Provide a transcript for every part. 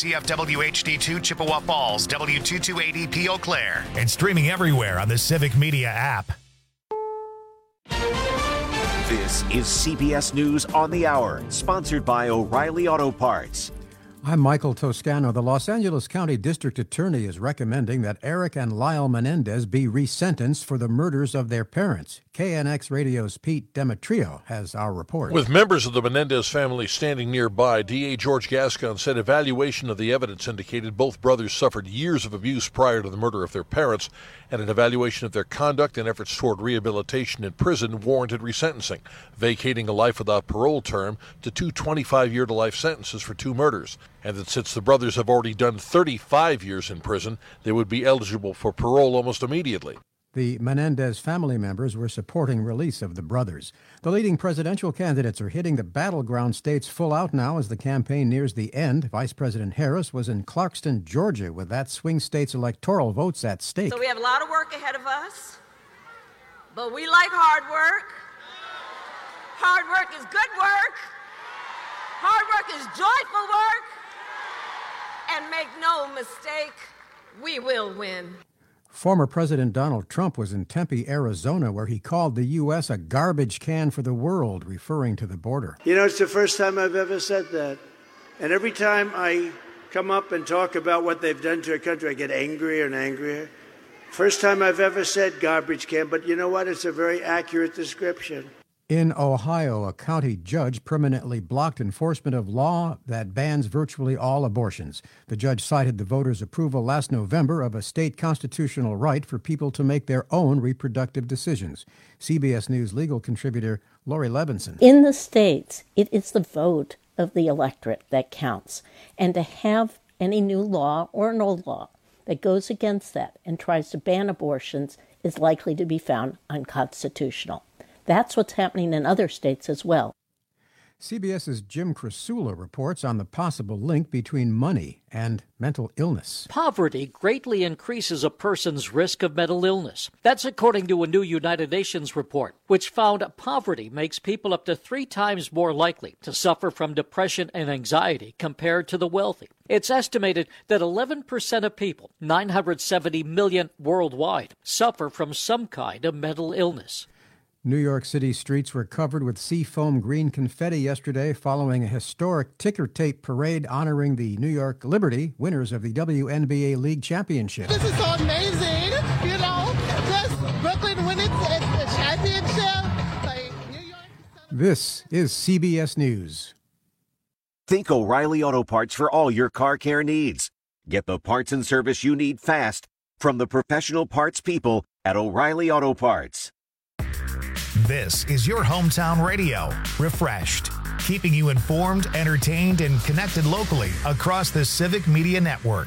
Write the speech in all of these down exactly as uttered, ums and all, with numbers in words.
C F W H D two Chippewa Falls, W two two eight E P Eau Claire. And streaming everywhere on the Civic Media app. This is C B S News on the Hour, sponsored by O'Reilly Auto Parts. I'm Michael Toscano. The Los Angeles County District Attorney is recommending that Eric and Lyle Menendez be resentenced for the murders of their parents. K N X Radio's Pete Demetrio has our report. With members of the Menendez family standing nearby, D A George Gascon said evaluation of the evidence indicated both brothers suffered years of abuse prior to the murder of their parents, and an evaluation of their conduct and efforts toward rehabilitation in prison warranted resentencing, vacating a life without parole term to two twenty-five-year to life sentences for two murders, and that since the brothers have already done thirty-five years in prison, they would be eligible for parole almost immediately. The Menendez family members were supporting release of the brothers. The leading presidential candidates are hitting the battleground states full out now as the campaign nears the end. Vice President Harris was in Clarkston, Georgia, with that swing state's electoral votes at stake. So we have a lot of work ahead of us, but we like hard work. Hard work is good work. Hard work is joyful work. And make no mistake, we will win. Former President Donald Trump was in Tempe, Arizona, where he called the U S a garbage can for the world, referring to the border. You know, it's the first time I've ever said that. And every time I come up and talk about what they've done to our country, I get angrier and angrier. First time I've ever said garbage can, but you know what? It's a very accurate description. In Ohio, a county judge permanently blocked enforcement of law that bans virtually all abortions. The judge cited the voters' approval last November of a state constitutional right for people to make their own reproductive decisions. C B S News legal contributor Lori Levinson. In the states, it is the vote of the electorate that counts. And to have any new law or an old law that goes against that and tries to ban abortions is likely to be found unconstitutional. That's what's happening in other states as well. CBS's Jim Krasula reports on the possible link between money and mental illness. Poverty greatly increases a person's risk of mental illness. That's according to a new United Nations report, which found poverty makes people up to three times more likely to suffer from depression and anxiety compared to the wealthy. It's estimated that eleven percent of people, nine hundred seventy million worldwide, suffer from some kind of mental illness. New York City streets were covered with seafoam green confetti yesterday following a historic ticker tape parade honoring the New York Liberty, winners of the W N B A League Championship. This is so amazing, you know, just Brooklyn winning the championship. Like, New York. This is C B S News. Think O'Reilly Auto Parts for all your car care needs. Get the parts and service you need fast from the professional parts people at O'Reilly Auto Parts. This is your hometown radio, Refreshed, keeping you informed, entertained, and connected locally across the Civic Media Network.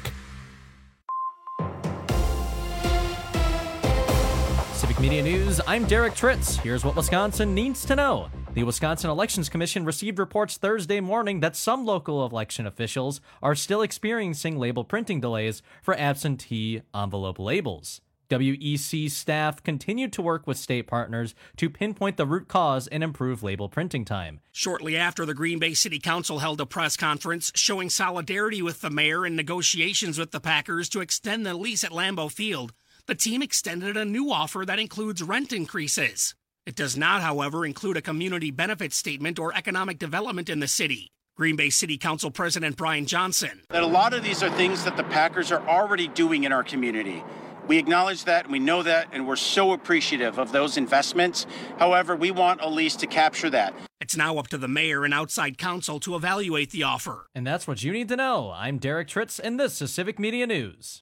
Civic Media News, I'm Derek Tritz. Here's what Wisconsin needs to know. The Wisconsin Elections Commission received reports Thursday morning that some local election officials are still experiencing label printing delays for absentee envelope labels. W E C staff continued to work with state partners to pinpoint the root cause and improve label printing time. Shortly after, the Green Bay City Council held a press conference showing solidarity with the mayor in negotiations with the Packers to extend the lease at Lambeau Field. The team extended a new offer that includes rent increases. It does not, however, include a community benefit statement or economic development in the city. Green Bay City Council President Brian Johnson. That a lot of these are things that the Packers are already doing in our community. We acknowledge that, and we know that, and we're so appreciative of those investments. However, we want a lease to capture that. It's now up to the mayor and outside counsel to evaluate the offer. And that's what you need to know. I'm Derek Tritz, and this is Civic Media News.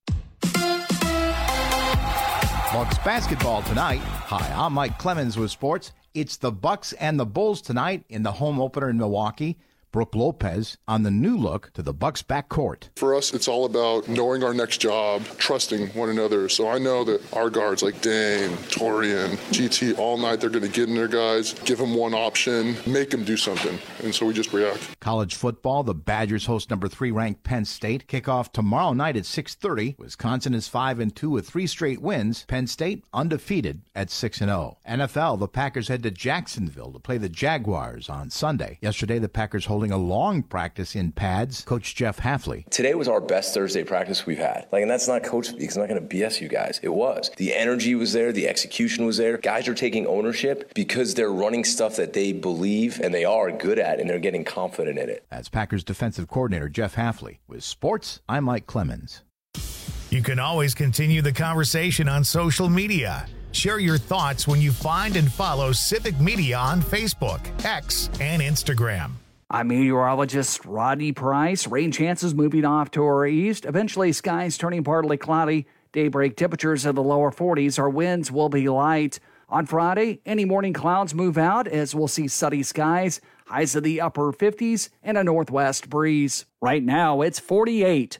Bucks basketball tonight. Hi, I'm Mike Clemens with sports. It's the Bucks and the Bulls tonight in the home opener in Milwaukee. Brooke Lopez on the new look to the Bucks backcourt. For us, it's all about knowing our next job, trusting one another. So I know that our guards like Dane, Torian, G T, all night, they're going to get in their guys, give them one option, make them do something. And so we just react. College football, the Badgers host number three ranked Penn State. Kickoff tomorrow night at six thirty. Wisconsin is five and two with three straight wins. Penn State undefeated at six and oh. N F L, the Packers head to Jacksonville to play the Jaguars on Sunday. Yesterday, the Packers holding holding a long practice in pads. Coach Jeff Hafley. Today was our best Thursday practice we've had. Like, and that's not coach speak. I'm not going to B S you guys. It was. The energy was there. The execution was there. Guys are taking ownership because they're running stuff that they believe and they are good at, and they're getting confident in it. That's Packers defensive coordinator Jeff Hafley. With sports, I'm Mike Clemens. You can always continue the conversation on social media. Share your thoughts when you find and follow Civic Media on Facebook, X, and Instagram. I'm meteorologist Rodney Price. Rain chances moving off to our east. Eventually, skies turning partly cloudy. Daybreak temperatures in the lower forties. Our winds will be light. On Friday, any morning clouds move out as we'll see sunny skies. Highs in the upper fifties and a northwest breeze. Right now, it's forty-eight.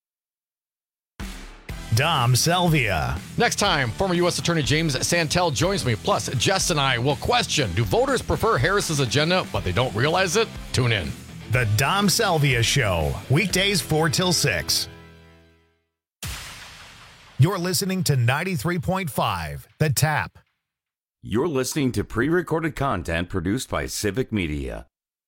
Dom Selvia. Next time, former U S Attorney James Santel joins me. Plus, Jess and I will question, do voters prefer Harris's agenda, but they don't realize it? Tune in. The Dom Selvia Show, weekdays four till six. You're listening to ninety-three point five, The Tap. You're listening to pre-recorded content produced by Civic Media.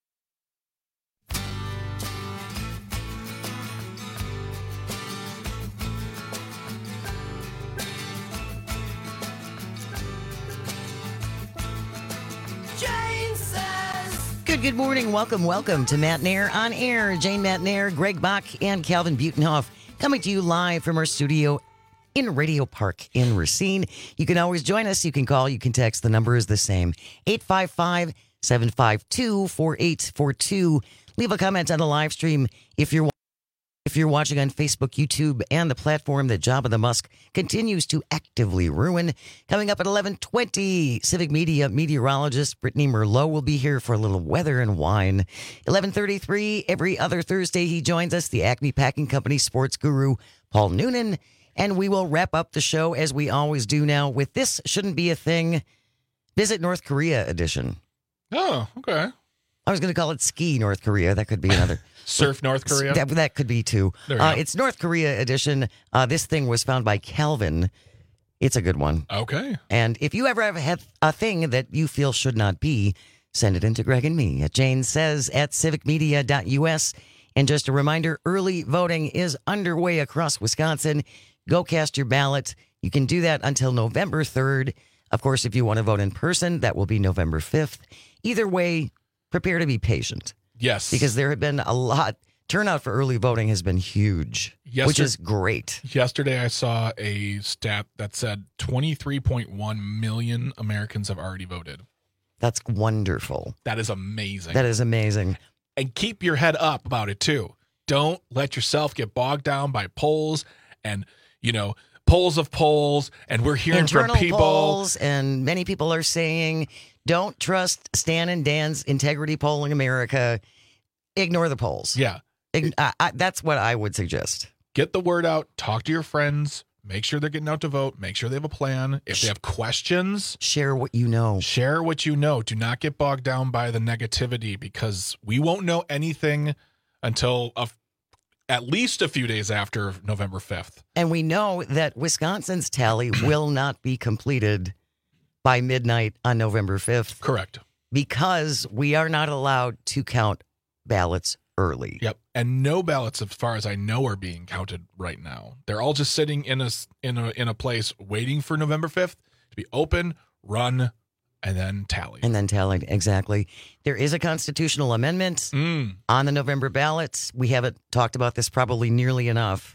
Good, good morning. Welcome, welcome to Matt Nair on Air. Jane Matt Nair, Greg Bach, and Calvin Butenhoff coming to you live from our studio in Radio Park in Racine. You can always join us. You can call. You can text. The number is the same. eight five five, seven five two, four eight four two. Leave a comment on the live stream if you're If you're watching on Facebook, YouTube, and the platform that Jabba the Musk continues to actively ruin. Coming up at eleven twenty, Civic Media meteorologist Brittany Merlot will be here for a little weather and wine. eleven thirty-three, every other Thursday, he joins us, the Acme Packing Company sports guru, Paul Noonan. And we will wrap up the show, as we always do now, with This Shouldn't Be a Thing, Visit North Korea edition. Oh, okay. I was going to call it Ski North Korea. That could be another. Surf North Korea? That, that could be too. Uh, it's North Korea edition. Uh, this thing was found by Calvin. It's a good one. Okay. And if you ever have had a thing that you feel should not be, send it in to Greg and me at Jane Says at civic media dot U S. And just a reminder, early voting is underway across Wisconsin. Go cast your ballot. You can do that until November third. Of course, if you want to vote in person, that will be November fifth. Either way, prepare to be patient. Yes. Because there have been a lot. Turnout for early voting has been huge, Yesterday, which is great. Yesterday, I saw a stat that said twenty-three point one million Americans have already voted. That's wonderful. That is amazing. That is amazing. And keep your head up about it, too. Don't let yourself get bogged down by polls and, you know, polls of polls. And we're hearing Internal from people. polls, and many people are saying, don't trust Stan and Dan's Integrity Polling America. Ignore the polls. Yeah. Ign- I, I, that's what I would suggest. Get the word out. Talk to your friends. Make sure they're getting out to vote. Make sure they have a plan. If they have questions, share what you know. Share what you know. Do not get bogged down by the negativity, because we won't know anything until a, at least a few days after November fifth. And we know that Wisconsin's tally will not be completed by midnight on November fifth. Correct. Because we are not allowed to count ballots early. Yep. And no ballots, as far as I know, are being counted right now. They're all just sitting in a, in a, in a place waiting for November fifth to be open, run, and then tallied. And then tallied, exactly. There is a constitutional amendment mm. on the November ballots. We haven't talked about this probably nearly enough.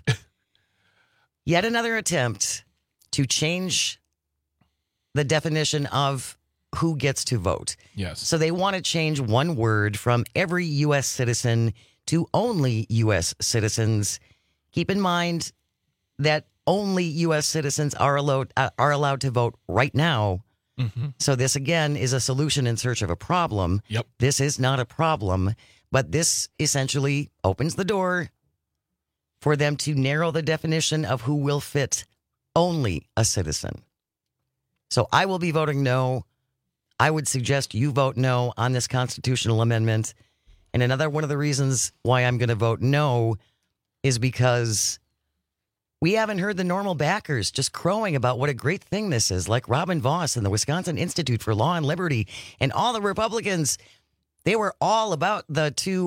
Yet another attempt to change the definition of who gets to vote. Yes. So they want to change one word from every U S citizen to only U S citizens. Keep in mind that only U S citizens are allowed uh, are allowed to vote right now. Mm-hmm. So this, again, is a solution in search of a problem. Yep. This is not a problem, but this essentially opens the door for them to narrow the definition of who will fit only a citizen. So I will be voting no. I would suggest you vote no on this constitutional amendment. And another one of the reasons why I'm going to vote no is because we haven't heard the normal backers just crowing about what a great thing this is, like Robin Voss and the Wisconsin Institute for Law and Liberty and all the Republicans. They were all about the two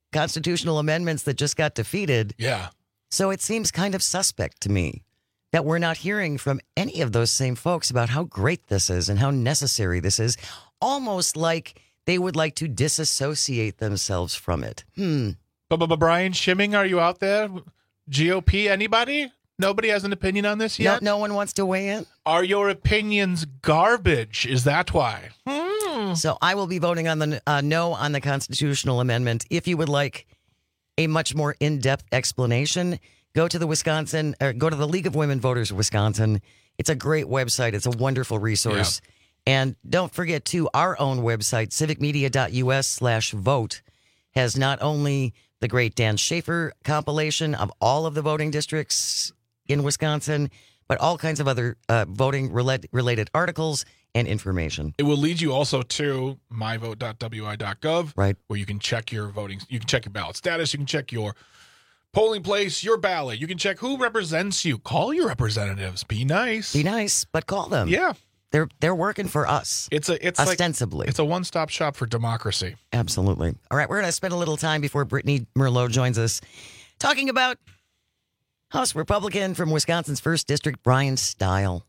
constitutional amendments that just got defeated. Yeah. So it seems kind of suspect to me that we're not hearing from any of those same folks about how great this is and how necessary this is, almost like they would like to disassociate themselves from it. Hmm. But, but, but Brian Schimming, are you out there? G O P, anybody? Nobody has an opinion on this yet? No, no one wants to weigh in? Are your opinions garbage? Is that why? Hmm. So I will be voting on the uh, no on the constitutional amendment. If you would like a much more in-depth explanation, go to the Wisconsin, or go to the League of Women Voters of Wisconsin. It's a great website. It's a wonderful resource. Yeah. And don't forget, too, our own website, civicmedia.us slash vote, has not only the great Dan Schaefer compilation of all of the voting districts in Wisconsin, but all kinds of other uh, voting related articles and information. It will lead you also to my vote dot w i dot gov, right, where you can check your voting. You can check your ballot status. You can check your polling place, your ballot. You can check who represents you. Call your representatives. Be nice. Be nice, but call them. Yeah. They're they're working for us. It's a it's ostensibly. Like, it's a one-stop shop for democracy. Absolutely. All right, we're going to spend a little time before Brittany Merlot joins us talking about House Republican from Wisconsin's first District, Brian Stile.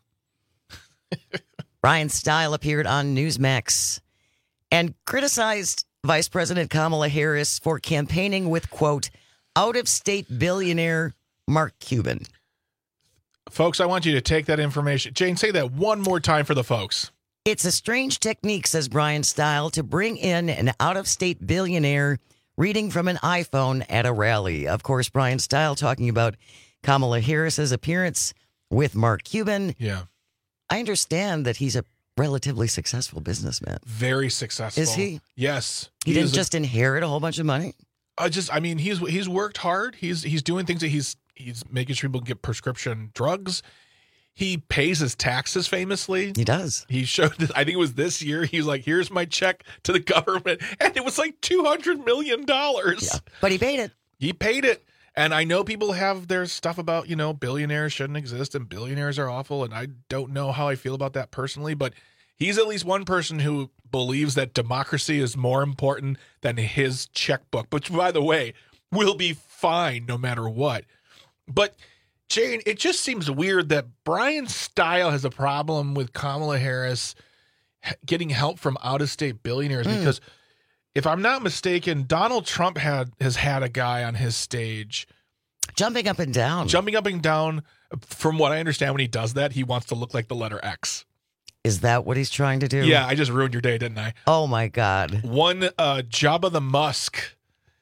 Brian Stile appeared on Newsmax and criticized Vice President Kamala Harris for campaigning with, quote, out-of-state billionaire Mark Cuban. Folks, I want you to take that information. Jane, say that one more time for the folks. It's a strange technique, says Brian Stile, to bring in an out-of-state billionaire reading from an iPhone at a rally. Of course, Brian Stile talking about Kamala Harris's appearance with Mark Cuban. Yeah. I understand that he's a relatively successful businessman. Very successful. Is he? Yes. He, he didn't just a, inherit a whole bunch of money? I just, I mean, he's he's worked hard. He's he's doing things that he's he's making sure people get prescription drugs. He pays his taxes famously. He does. He showed, I think it was this year, he's like, here's my check to the government. And it was like two hundred million dollars. Yeah, but he paid it. He paid it. And I know people have their stuff about, you know, billionaires shouldn't exist and billionaires are awful. And I don't know how I feel about that personally, but he's at least one person who believes that democracy is more important than his checkbook, which, by the way, will be fine no matter what. But, Jane, it just seems weird that Brian Stile has a problem with Kamala Harris getting help from out-of-state billionaires mm. because, if I'm not mistaken, Donald Trump had has had a guy on his stage jumping up and down. Jumping up and down. From what I understand, when he does that, he wants to look like the letter X. Is that what he's trying to do? Yeah, I just ruined your day, didn't I? Oh, my God. One uh, Jabba the Musk,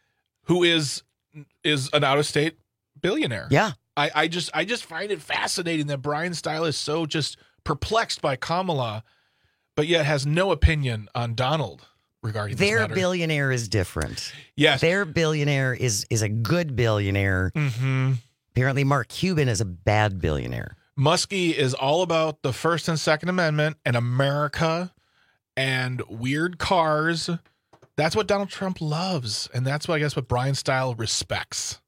who is is an out-of-state billionaire. Yeah. I, I just I just find it fascinating that Brian Stile is so just perplexed by Kamala, but yet has no opinion on Donald regarding this Their matter. Billionaire is different. Yes. Their billionaire is is a good billionaire. Mm-hmm. Apparently, Mark Cuban is a bad billionaire. Muskie is all about the First and Second Amendment and America and weird cars. That's what Donald Trump loves. And that's what I guess what Brian Stile respects.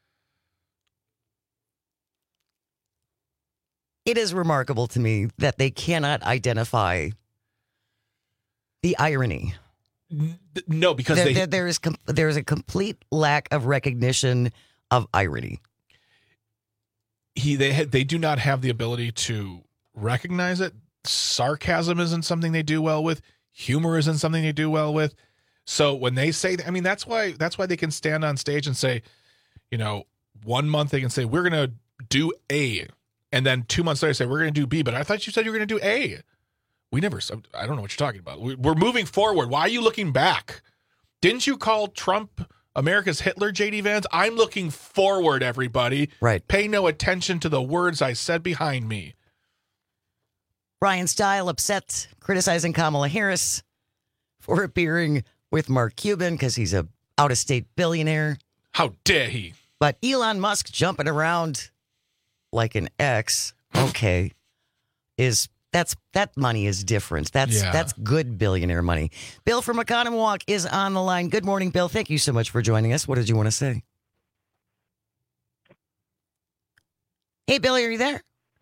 It is remarkable to me that they cannot identify the irony. No, because there, they... there, there is com- there is a complete lack of recognition of irony. He they ha- they do not have the ability to recognize it. Sarcasm isn't something they do well with. Humor isn't something they do well with. So when they say, I mean, that's why that's why they can stand on stage and say, you know, one month they can say we're going to do A, and then two months later say we're going to do B. But I thought you said you were going to do A. We never. I don't know what you're talking about. We're moving forward. Why are you looking back? Didn't you call Trump America's Hitler, J D Vance? I'm looking forward, everybody. Right. Pay no attention to the words I said behind me. Brian Stile upset, criticizing Kamala Harris for appearing with Mark Cuban because he's a out-of-state billionaire. How dare he? But Elon Musk jumping around like an X, okay, is that's that money is different. That's Yeah. that's good billionaire money. Bill from Economwalk is on the line. Good morning, Bill. Thank you so much for joining us. What did you want to say? Hey, Bill, are you there?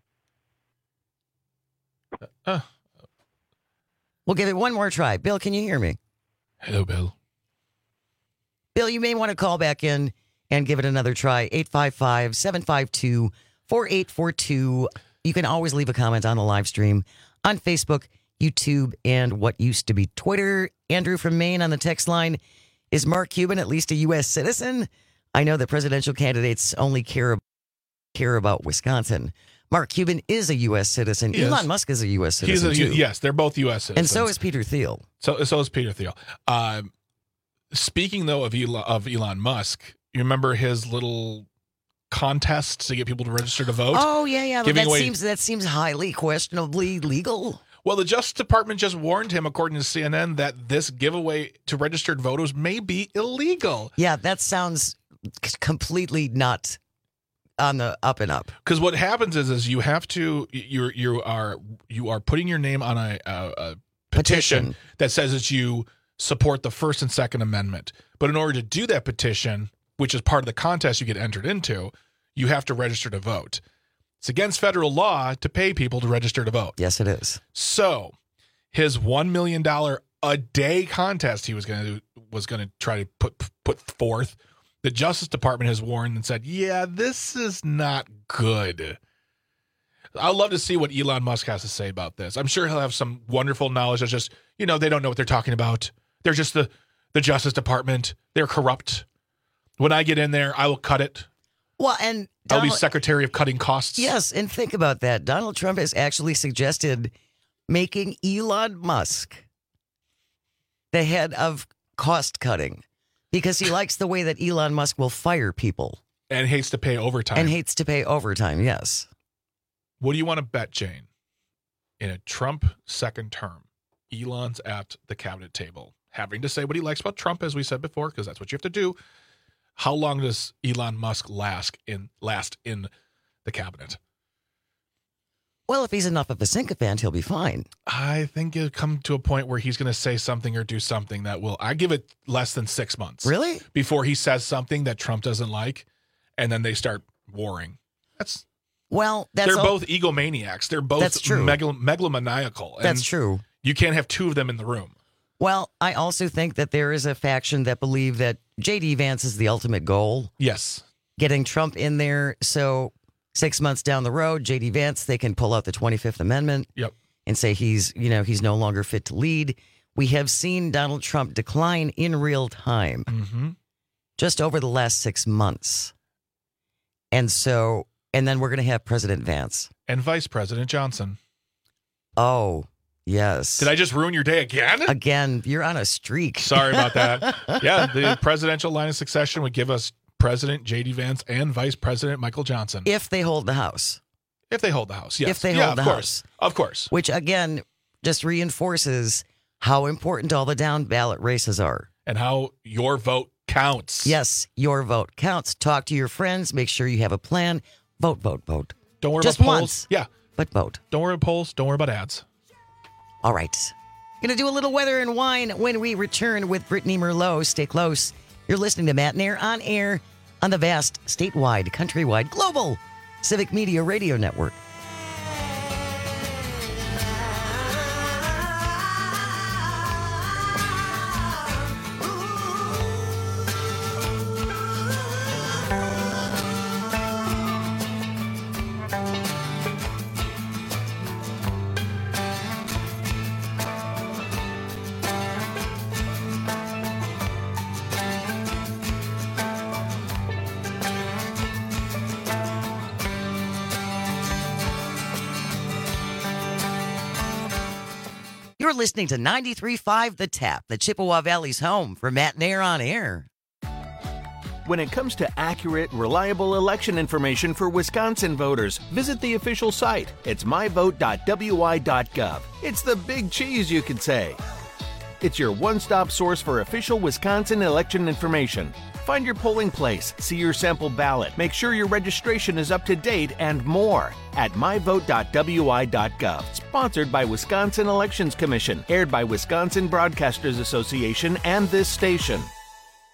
Uh, We'll give it one more try. Bill, can you hear me? Hello, Bill. Bill, you may want to call back in and give it another try. eight five five, seven five two, four eight four two. You can always leave a comment on the live stream on Facebook, YouTube, and what used to be Twitter. Andrew from Maine on the text line. Is Mark Cuban at least a U S citizen? I know that presidential candidates only care, care about Wisconsin. Mark Cuban is a U S citizen. He Elon is. Musk is a U S citizen, He's a, too. Yes, they're both U S citizens. And so is Peter Thiel. So, so is Peter Thiel. Uh, speaking, though, of Elon, of Elon Musk, you remember his little contest to get people to register to vote? Oh, yeah, yeah. Giving That away- seems that seems highly questionably legal. Well, the Justice Department just warned him, according to C N N, that this giveaway to registered voters may be illegal. Yeah, that sounds c- completely not on the up and up. Because what happens is, is you have to you you are you are putting your name on a, a, a petition, Petition. that says that you support the First and Second Amendment. But in order to do that petition, which is part of the contest you get entered into, you have to register to vote. It's against federal law to pay people to register to vote. Yes, it is. So his one million dollars a day contest he was going to was going to try to put put forth, the Justice Department has warned and said, yeah, this is not good. I'd love to see what Elon Musk has to say about this. I'm sure he'll have some wonderful knowledge. That's just, you know, they don't know what they're talking about. They're just the, the Justice Department. They're corrupt. When I get in there, I will cut it. Well, and I'll be Donald- Secretary of Cutting Costs. Yes, and think about that. Donald Trump has actually suggested making Elon Musk the head of cost cutting because he likes the way that Elon Musk will fire people And hates to pay overtime. and hates to pay overtime. Yes. What do you want to bet, Jane? In a Trump second term, Elon's at the cabinet table, having to say what he likes about Trump, as we said before, because that's what you have to do. How long does Elon Musk last in last in the cabinet? Well, if he's enough of a sycophant, he'll be fine. I think it'll come to a point where he's going to say something or do something that will, I give it less than six months. Really? Before he says something that Trump doesn't like, and then they start warring. That's Well, that's They're all- both egomaniacs. They're both That's true. megal- megalomaniacal. And That's true. You can't have two of them in the room. Well, I also think that there is a faction that believe that J D Vance is the ultimate goal. Yes. Getting Trump in there so six months down the road, J D Vance, they can pull out the twenty-fifth Amendment Yep. and say he's, you know, he's no longer fit to lead. We have seen Donald Trump decline in real time Mm-hmm. just over the last six months. And so, and then we're going to have President Vance. And Vice President Johnson. Oh, yes. Did I just ruin your day again? Again, you're on a streak. Sorry about that. Yeah, the presidential line of succession would give us President J D Vance and Vice President Michael Johnson. If they hold the House. If they hold the House, yes. If they yeah, hold the of course. House. Of course. Which, again, just reinforces how important all the down ballot races are. And how your vote counts. Yes, your vote counts. Talk to your friends. Make sure you have a plan. Vote, vote, vote. Don't worry Just about polls. once. Yeah. But vote. Don't worry about polls. Don't worry about ads. All right. Going to do a little weather and wine when we return with Brittany Merlot. Stay close. You're listening to Matt Nair on air on the vast, statewide, countrywide, global Civic Media Radio Network. You're listening to ninety-three point five The Tap, the Chippewa Valley's home for Matt Nair on air. When it comes to accurate, reliable election information for Wisconsin voters, visit the official site. It's my vote dot w i dot gov. It's the big cheese, you could say. It's your one-stop source for official Wisconsin election information. Find your polling place, see your sample ballot, make sure your registration is up to date, and more at my vote dot w i dot gov. Sponsored by Wisconsin Elections Commission, aired by Wisconsin Broadcasters Association and this station.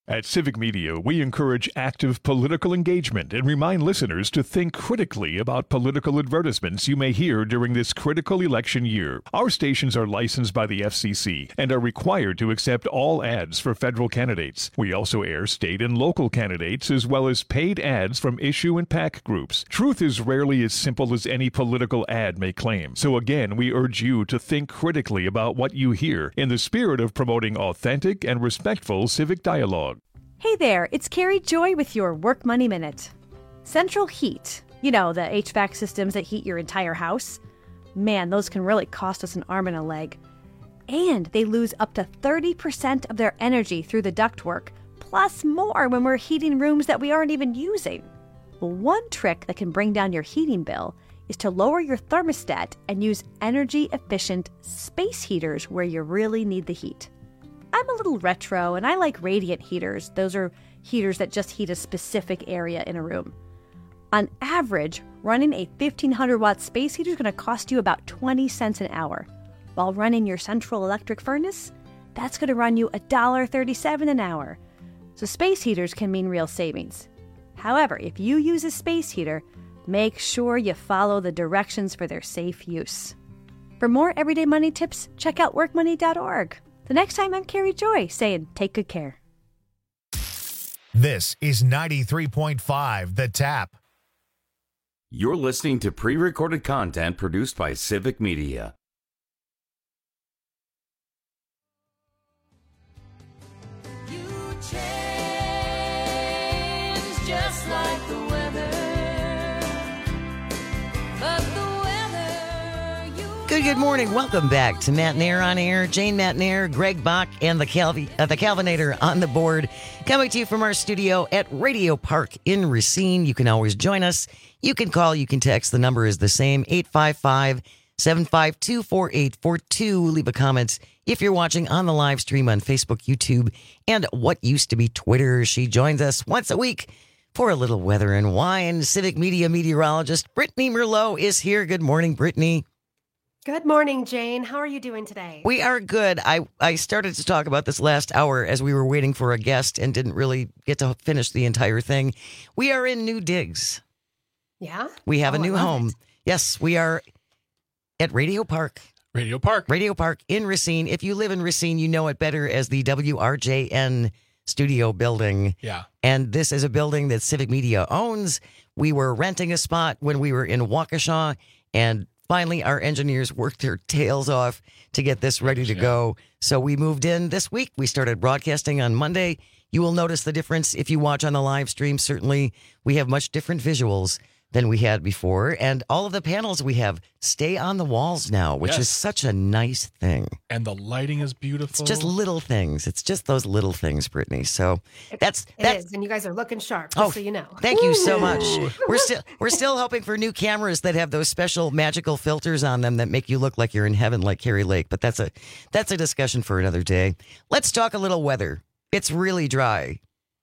At Civic Media, we encourage active political engagement and remind listeners to think critically about political advertisements you may hear during this critical election year. Our stations are licensed by the F C C and are required to accept all ads for federal candidates. We also air state and local candidates as well as paid ads from issue and PAC groups. Truth is rarely as simple as any political ad may claim. So again, we urge you to think critically about what you hear in the spirit of promoting authentic and respectful civic dialogue. Hey there, it's Carrie Joy with your Work Money Minute. Central heat, you know, the H V A C systems that heat your entire house. Man, those can really cost us an arm and a leg. And they lose up to thirty percent of their energy through the ductwork, plus more when we're heating rooms that we aren't even using. Well, one trick that can bring down your heating bill is to lower your thermostat and use energy-efficient space heaters where you really need the heat. I'm a little retro, and I like radiant heaters. Those are heaters that just heat a specific area in a room. On average, running a fifteen hundred watt space heater is going to cost you about twenty cents an hour. While running your central electric furnace, that's going to run you one dollar and thirty-seven cents an hour. So space heaters can mean real savings. However, if you use a space heater, make sure you follow the directions for their safe use. For more everyday money tips, check out work money dot org. The next time, I'm Carrie Joy saying, take good care. This is ninety-three point five The Tap. You're listening to pre-recorded content produced by Civic Media. You change just like the weather, but the weather you... Good, good morning. Welcome back to Matt Nair on Air. Jane Matt Nair, Greg Bach, and the, Calvi, uh, the Calvinator on the board. Coming to you from our studio at Radio Park in Racine. You can always join us. You can call, you can text. The number is the same, eight five five, seven five two, four eight four two. Leave a comment if you're watching on the live stream on Facebook, YouTube, and what used to be Twitter. She joins us once a week for a little weather and wine. Civic Media meteorologist Brittany Merlot is here. Good morning, Brittany. Good morning, Jane. How are you doing today? We are good. I, I started to talk about this last hour as we were waiting for a guest and didn't really get to finish the entire thing. We are in New Digs. Yeah? We have Oh, a new I love home. it. Yes, we are at Radio Park. Radio Park. Radio Park in Racine. If you live in Racine, you know it better as the W R J N studio building. Yeah. And this is a building that Civic Media owns. We were renting a spot when we were in Waukesha, and finally our engineers worked their tails off to get this ready to go. So we moved in this week. We started broadcasting on Monday. You will notice the difference if you watch on the live stream. Certainly, we have much different visuals than we had before. And all of the panels we have stay on the walls now, which Yes. is such a nice thing. And the lighting is beautiful. It's just little things. It's just those little things, Brittany. So that's It that's is, and you guys are looking sharp, just Oh, so you know. thank you so Ooh. much. We're still we're still hoping for new cameras that have those special magical filters on them that make you look like you're in heaven, like Carrie Lake. But that's a that's a discussion for another day. Let's talk a little weather. It's really dry.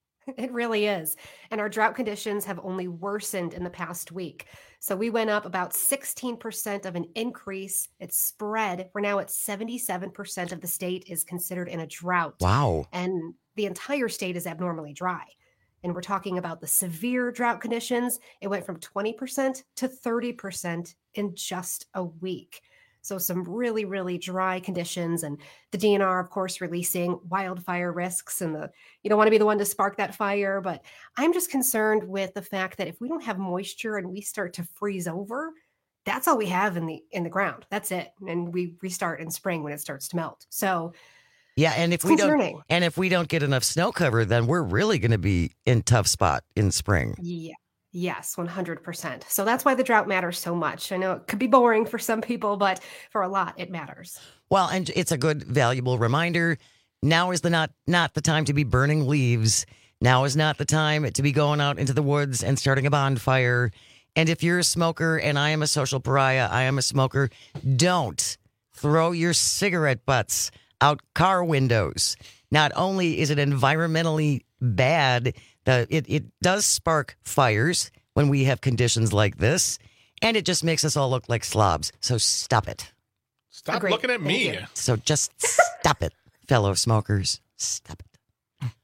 It really is. And our drought conditions have only worsened in the past week. So we went up about sixteen percent of an increase. It's spread. We're now at seventy-seven percent of the state is considered in a drought. Wow. And the entire state is abnormally dry. And we're talking about the severe drought conditions. It went from twenty percent to thirty percent in just a week. So some really, really dry conditions, and the D N R, of course, releasing wildfire risks, and the you don't want to be the one to spark that fire. But I'm just concerned with the fact that if we don't have moisture and we start to freeze over, that's all we have in the in the ground. That's it, and we restart in spring when it starts to melt. So Yeah, and if It's we don't concerning. and if we don't get enough snow cover, then we're really going to be in tough spot in spring. yeah. Yes, one hundred percent. So that's why the drought matters so much. I know it could be boring for some people, but for a lot, it matters. Well, and it's a good, valuable reminder. Now is the not not the time to be burning leaves. Now is not the time to be going out into the woods and starting a bonfire. And if you're a smoker, and I am a social pariah, I am a smoker, don't throw your cigarette butts out car windows. Not only is it environmentally bad, the, it, it does spark fires when we have conditions like this, and it just makes us all look like slobs. So stop it. Stop Agreed. looking at Thank me. you. So just stop it, fellow smokers. Stop it.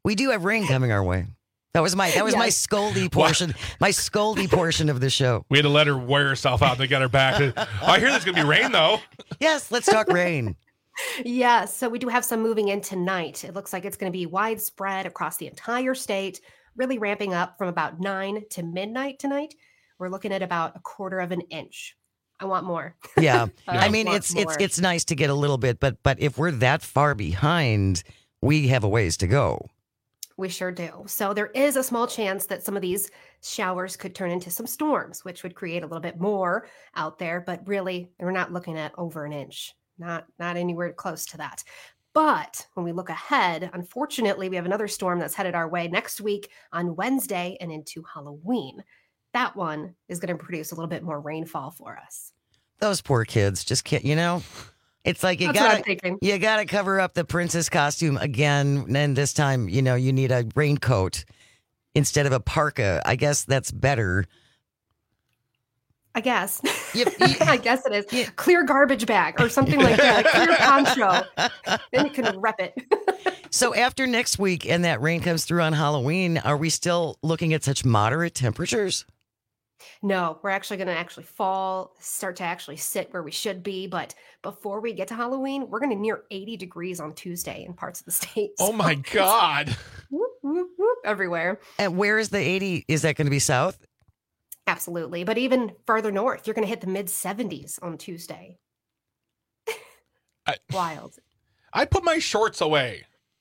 We do have rain coming our way. That was my that was my Yes. scoldy portion, my scoldy portion of the show. We had to let her wear herself out and get her back. I hear there's going to be rain, though. Yes, let's talk rain. Yes, so we do have some moving in tonight. It looks like it's going to be widespread across the entire state, really ramping up from about nine to midnight tonight. We're looking at about a quarter of an inch. I want more. Yeah. I I mean, want it's it's more. it's nice to get a little bit, but but if we're that far behind, we have a ways to go. We sure do. So there is a small chance that some of these showers could turn into some storms, which would create a little bit more out there. But really, we're not looking at over an inch, not not anywhere close to that. But when we look ahead, unfortunately, we have another storm that's headed our way next week on Wednesday and into Halloween. That one is going to produce a little bit more rainfall for us. Those poor kids just can't, you know. It's like you That's what I'm gotta thinking. you gotta cover up the princess costume again, and this time, you know, you need a raincoat instead of a parka. I guess that's better. I guess. I guess it is. Clear garbage bag or something like that. Clear poncho. Then you can rep it. So after next week and that rain comes through on Halloween, are we still looking at such moderate temperatures? No, we're actually going to actually fall, start to actually sit where we should be. But before we get to Halloween, we're going to near eighty degrees on Tuesday in parts of the state. Oh, my God. Whoop, whoop, whoop, everywhere. And where is the eighty? Is that going to be south? Absolutely. But even farther north, you're going to hit the mid seventies on Tuesday. I, Wild. I put my shorts away.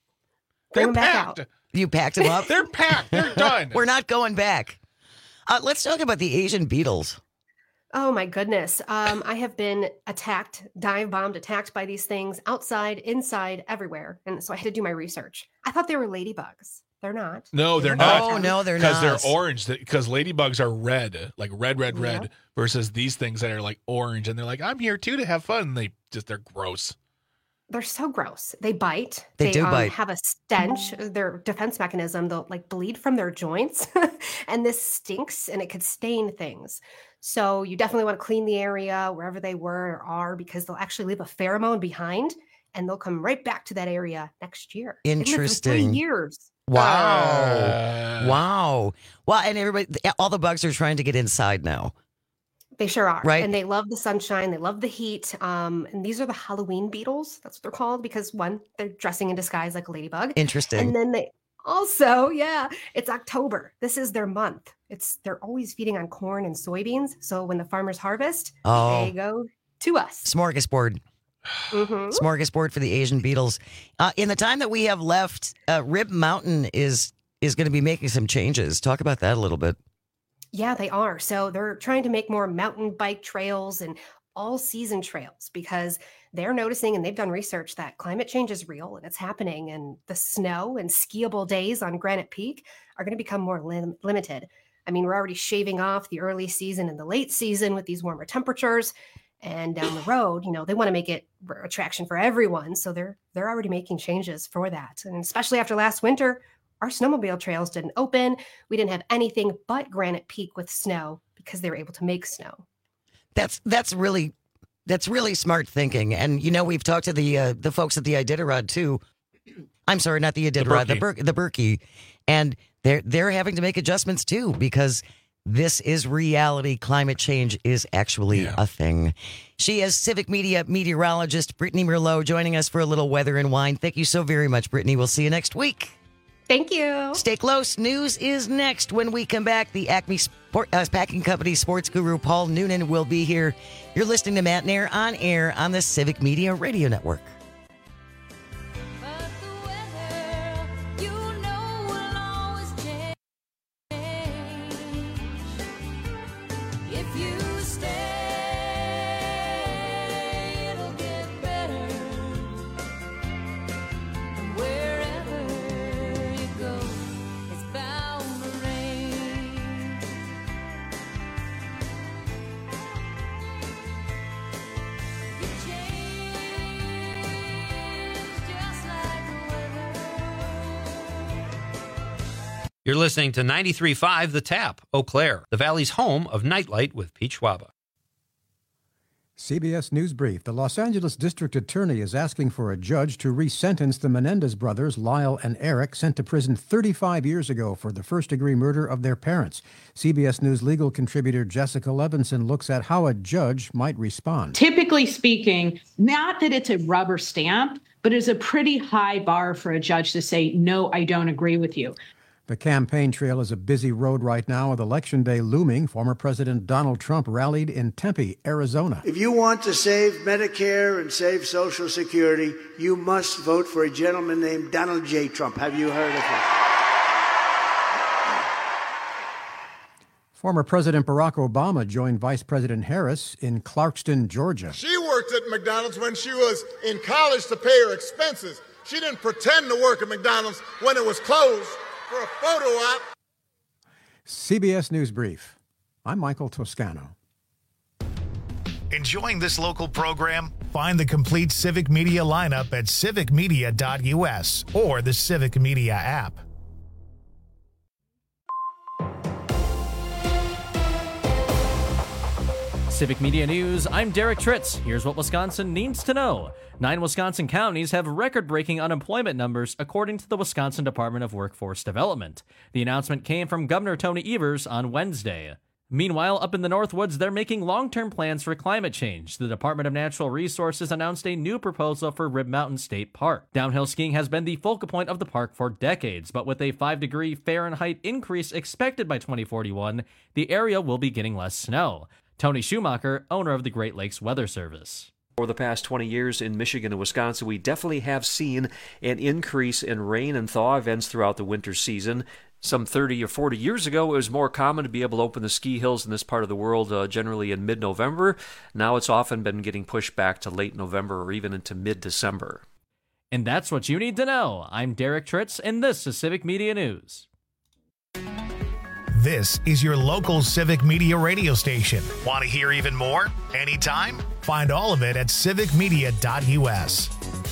Bring They're 'em back packed. out. You packed them up? They're packed. They're done. We're not going back. Uh, let's talk about the Asian beetles. Oh my goodness. Um, I have been attacked, dive bombed, attacked by these things outside, inside, everywhere. And so I had to do my research. I thought they were ladybugs. They're not. No, they're look not. like Oh, no, they're Because not. they're orange. Because ladybugs are red, like red, red, red, Yeah. versus these things that are like orange. And they're like, I'm here too to have fun. And they just, they're gross. They're so gross. They bite. They do um, bite. have a stench. Their defense mechanism, they'll like bleed from their joints. And this stinks and it could stain things. So you definitely want to clean the area wherever they were or are because they'll actually leave a pheromone behind and they'll come right back to that area next year. They live for Interesting. three years. Wow. Uh, wow. Well, and everybody, all the bugs are trying to get inside now. They sure are. Right. And they love the sunshine. They love the heat. Um, and these are the Halloween beetles. That's what they're called because one, they're dressing in disguise like a ladybug. Interesting. And then they also, yeah, it's October. This is their month. It's they're always feeding on corn and soybeans. So when the farmers harvest, Oh. they go to us. Smorgasbord. Mhm. Smorgasbord for the Asian beetles. Uh, in the time that we have left, uh, Rib Mountain is is going to be making some changes. Talk about that a little bit. Yeah, they are. So they're trying to make more mountain bike trails and all season trails because they're noticing and they've done research that climate change is real and it's happening. And the snow and skiable days on Granite Peak are going to become more lim- limited. I mean, we're already shaving off the early season and the late season with these warmer temperatures. And down the road, you know, they want to make it a attraction for everyone. So they're they're already making changes for that. And especially after last winter, our snowmobile trails didn't open. We didn't have anything but Granite Peak with snow because they were able to make snow. That's that's really that's really smart thinking. And you know, we've talked to the uh, the folks at the Iditarod too. I'm sorry, not the Iditarod, the Ber- the Berkey, and they're they're having to make adjustments too because this is reality. Climate change is actually Yeah. a thing. She is Civic Media meteorologist Brittany Merlot joining us for a little weather and wine. Thank you so very much, Brittany. We'll see you next week. Thank you. Stay close. News is next. When we come back, the Acme Sport, uh, Packing Company sports guru Paul Noonan will be here. You're listening to Matt Nair on air on the Civic Media Radio Network. You're listening to ninety-three point five The Tap, Eau Claire, the Valley's home of Nightlight with Pete Schwaba. C B S News Brief. The Los Angeles District Attorney is asking for a judge to re-sentence the Menendez brothers, Lyle and Eric, sent to prison thirty-five years ago for the first-degree murder of their parents. C B S News legal contributor Jessica Levinson looks at how a judge might respond. Typically speaking, not that it's a rubber stamp, but it's a pretty high bar for a judge to say, no, I don't agree with you. The campaign trail is a busy road right now with Election Day looming. Former President Donald Trump rallied in Tempe, Arizona. If you want to save Medicare and save Social Security, you must vote for a gentleman named Donald J. Trump. Have you heard of him? Former President Barack Obama joined Vice President Harris in Clarkston, Georgia. She worked at McDonald's when she was in college to pay her expenses. She didn't pretend to work at McDonald's when it was closed for a photo op. C B S News Brief. I'm Michael Toscano. Enjoying this local program? Find the complete Civic Media lineup at civic media dot u s or the Civic Media app. Civic Media News, I'm Derek Tritz. Here's what Wisconsin needs to know. Nine Wisconsin counties have record-breaking unemployment numbers, according to the Wisconsin Department of Workforce Development. The announcement came from Governor Tony Evers on Wednesday. Meanwhile, up in the Northwoods, they're making long-term plans for climate change. The Department of Natural Resources announced a new proposal for Rib Mountain State Park. Downhill skiing has been the focal point of the park for decades, but with a five degree Fahrenheit increase expected by twenty forty-one, the area will be getting less snow. Tony Schumacher, owner of the Great Lakes Weather Service. Over the past twenty years in Michigan and Wisconsin, we definitely have seen an increase in rain and thaw events throughout the winter season. Some thirty or forty years ago, it was more common to be able to open the ski hills in this part of the world uh, generally in mid-November. Now it's often been getting pushed back to late November or even into mid-December. And that's what you need to know. I'm Derek Tritz, and this is Civic Media News. This is your local Civic Media radio station. Want to hear even more? Anytime? Find all of it at civic media dot u s.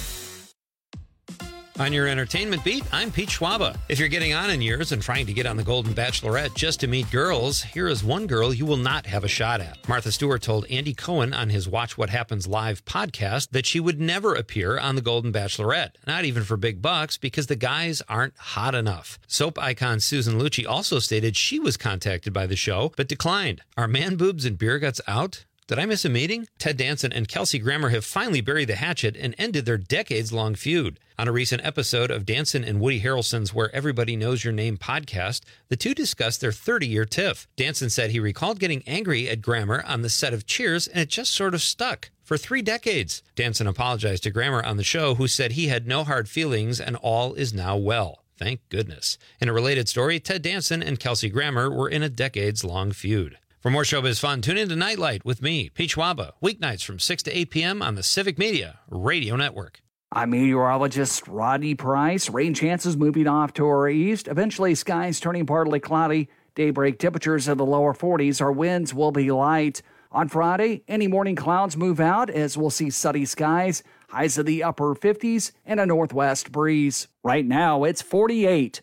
On your entertainment beat, I'm Pete Schwaba. If you're getting on in years and trying to get on the Golden Bachelorette just to meet girls, here is one girl you will not have a shot at. Martha Stewart told Andy Cohen on his Watch What Happens Live podcast that she would never appear on the Golden Bachelorette, not even for big bucks, because the guys aren't hot enough. Soap icon Susan Lucci also stated she was contacted by the show, but declined. Are man boobs and beer guts out? Did I miss a meeting? Ted Danson and Kelsey Grammer have finally buried the hatchet and ended their decades-long feud. On a recent episode of Danson and Woody Harrelson's Where Everybody Knows Your Name podcast, the two discussed their thirty-year tiff. Danson said he recalled getting angry at Grammer on the set of Cheers, and it just sort of stuck. For three decades. Danson apologized to Grammer on the show, who said he had no hard feelings and all is now well. Thank goodness. In a related story, Ted Danson and Kelsey Grammer were in a decades-long feud. For more showbiz fun, tune in to Nightlight with me, Pete Schwaba, weeknights from six to eight p.m. on the Civic Media Radio Network. I'm meteorologist Rodney Price. Rain chances moving off to our east. Eventually, skies turning partly cloudy. Daybreak temperatures in the lower forties. Our winds will be light. On Friday, any morning clouds move out as we'll see sunny skies. Highs in the upper fifties and a northwest breeze. Right now, it's forty-eight.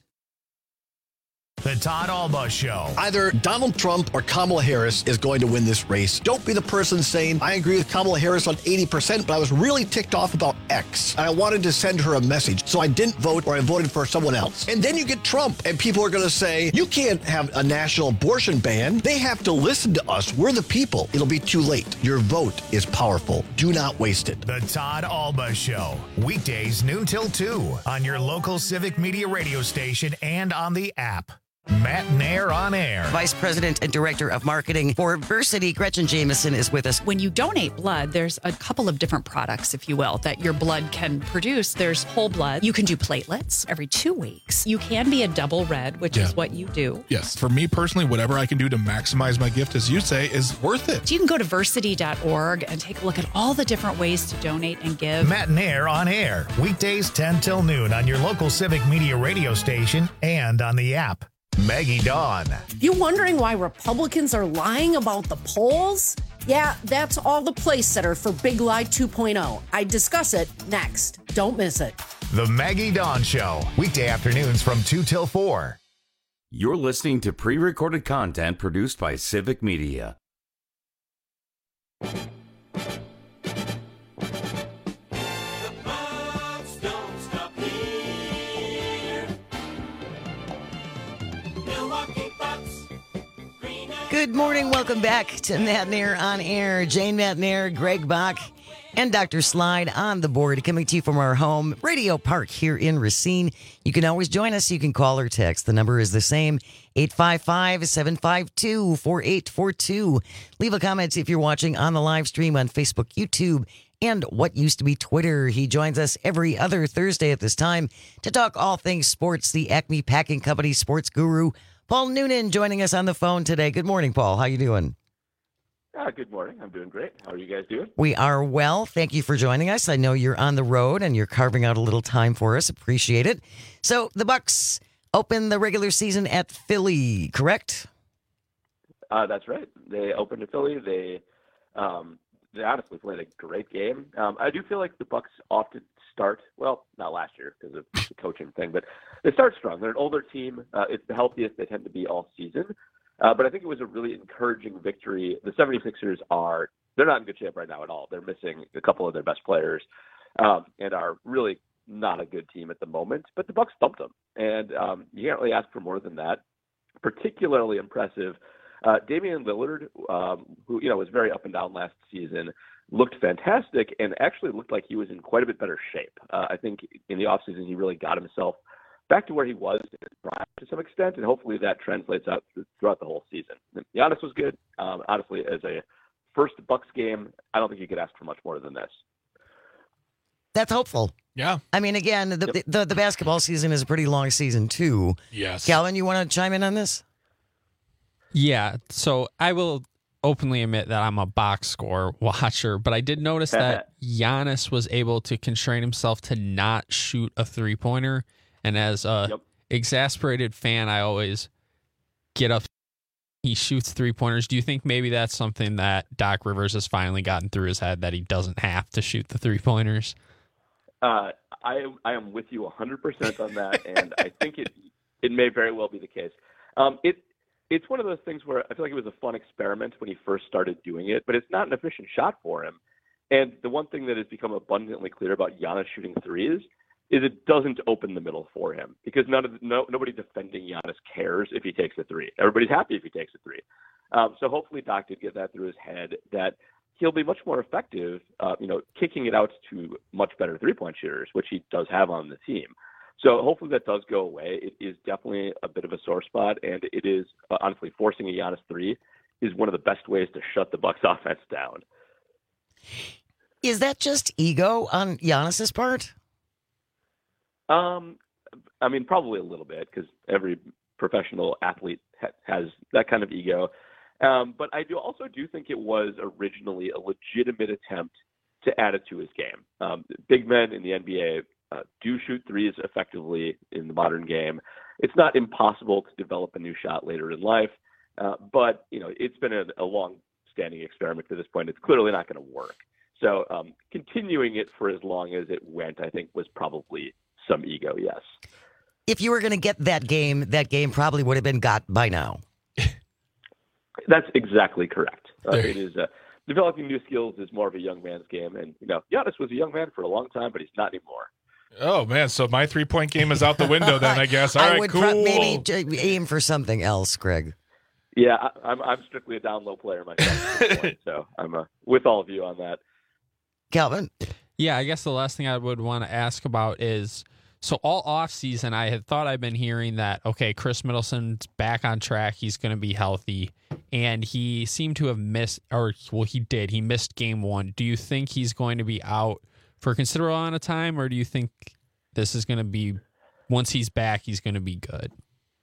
The Todd Alba Show. Either Donald Trump or Kamala Harris is going to win this race. Don't be the person saying, I agree with Kamala Harris on eighty percent, but I was really ticked off about X. And I wanted to send her a message, so I didn't vote or I voted for someone else. And then you get Trump, and people are going to say, you can't have a national abortion ban. They have to listen to us. We're the people. It'll be too late. Your vote is powerful. Do not waste it. The Todd Alba Show. Weekdays noon till two on your local Civic Media radio station and on the app. Matt Nair on air. Vice President and Director of Marketing for Versity, Gretchen Jameson, is with us. When you donate blood, there's a couple of different products, if you will, that your blood can produce. There's whole blood. You can do platelets every two weeks. You can be a double red, which yeah. is what you do. Yes. For me personally, whatever I can do to maximize my gift, as you say, is worth it. So you can go to versity dot org and take a look at all the different ways to donate and give. Matt Nair on air. Weekdays ten till noon on your local Civic Media radio station and on the app. Maggie Dawn. You wondering why Republicans are lying about the polls? Yeah, that's all the place setter for Big Lie two point oh. I discuss it next. Don't miss it. The Maggie Dawn Show. Weekday afternoons from two till four. You're listening to pre-recorded content produced by Civic Media. Good morning. Welcome back to Matt Nair on Air. Jane Matt Nair, Greg Bach, and Doctor Slide on the board, coming to you from our home, Radio Park here in Racine. You can always join us. You can call or text. The number is the same, eight five five, seven five two, four eight four two. Leave a comment if you're watching on the live stream on Facebook, YouTube, and what used to be Twitter. He joins us every other Thursday at this time to talk all things sports. The Acme Packing Company sports guru, Paul Noonan, joining us on the phone today. Good morning, Paul. How you doing? Uh, good morning. I'm doing great. How are you guys doing? We are well. Thank you for joining us. I know you're on the road and you're carving out a little time for us. Appreciate it. So the Bucks open the regular season at Philly, correct? Uh, that's right. They opened at Philly. They um, they honestly played a great game. Um, I do feel like the Bucks often start well, not last year because of the coaching thing, but they start strong. They're an older team. Uh, it's the healthiest they tend to be all season. Uh, but I think it was a really encouraging victory. The 76ers are, they're not in good shape right now at all. They're missing a couple of their best players um, and are really not a good team at the moment. But the Bucks thumped them. And um, you can't really ask for more than that. Particularly impressive. Uh, Damian Lillard, um, who you know was very up and down last season, looked fantastic and actually looked like he was in quite a bit better shape. Uh, I think in the offseason he really got himself back to where he was to some extent, and hopefully that translates out throughout the whole season. Giannis was good. Um, honestly, as a first Bucks game, I don't think you could ask for much more than this. That's hopeful. Yeah. I mean, again, the, yep. the, the basketball season is a pretty long season, too. Yes. Calvin, you want to chime in on this? Yeah, so I will openly admit that I'm a box score watcher, but I did notice that Giannis was able to constrain himself to not shoot a three-pointer. And as a yep. exasperated fan, I always get up. He shoots three-pointers. Do you think maybe that's something that Doc Rivers has finally gotten through his head, that he doesn't have to shoot the three-pointers? Uh, I, I am with you one hundred percent on that, and I think it it may very well be the case. Um, it It's one of those things where I feel like it was a fun experiment when he first started doing it, but it's not an efficient shot for him. And the one thing that has become abundantly clear about Giannis shooting threes is it doesn't open the middle for him because none of the, no, nobody defending Giannis cares if he takes a three. Everybody's happy if he takes a three. Um, so hopefully Doc did get that through his head that he'll be much more effective, uh, you know, kicking it out to much better three-point shooters, which he does have on the team. So hopefully that does go away. It is definitely a bit of a sore spot, and it is uh, honestly forcing a Giannis three is one of the best ways to shut the Bucks offense down. Is that just ego on Giannis's part? Um, I mean, probably a little bit because every professional athlete ha- has that kind of ego. Um, but I do also do think it was originally a legitimate attempt to add it to his game. Um, big men in the N B A uh, do shoot threes effectively in the modern game. It's not impossible to develop a new shot later in life, uh, but you know it's been a, a long-standing experiment to this point. It's clearly not going to work. So um, continuing it for as long as it went, I think, was probably some ego, yes. If you were going to get that game, that game probably would have been got by now. That's exactly correct. Uh, it is uh, developing new skills is more of a young man's game, and you know, Giannis was a young man for a long time, but he's not anymore. Oh man, so my three-point game is out the window then, I guess. All I right, would cool. pro- maybe aim for something else, Greg. Yeah, I, I'm I'm strictly a down low player myself, at this point, so I'm uh, with all of you on that. Calvin. Yeah, I guess the last thing I would want to ask about is, so all offseason I had thought I'd been hearing that, okay, Chris Middleton's back on track, he's going to be healthy, and he seemed to have missed, or, well, he did, he missed game one. Do you think he's going to be out for a considerable amount of time, or do you think this is going to be, once he's back, he's going to be good?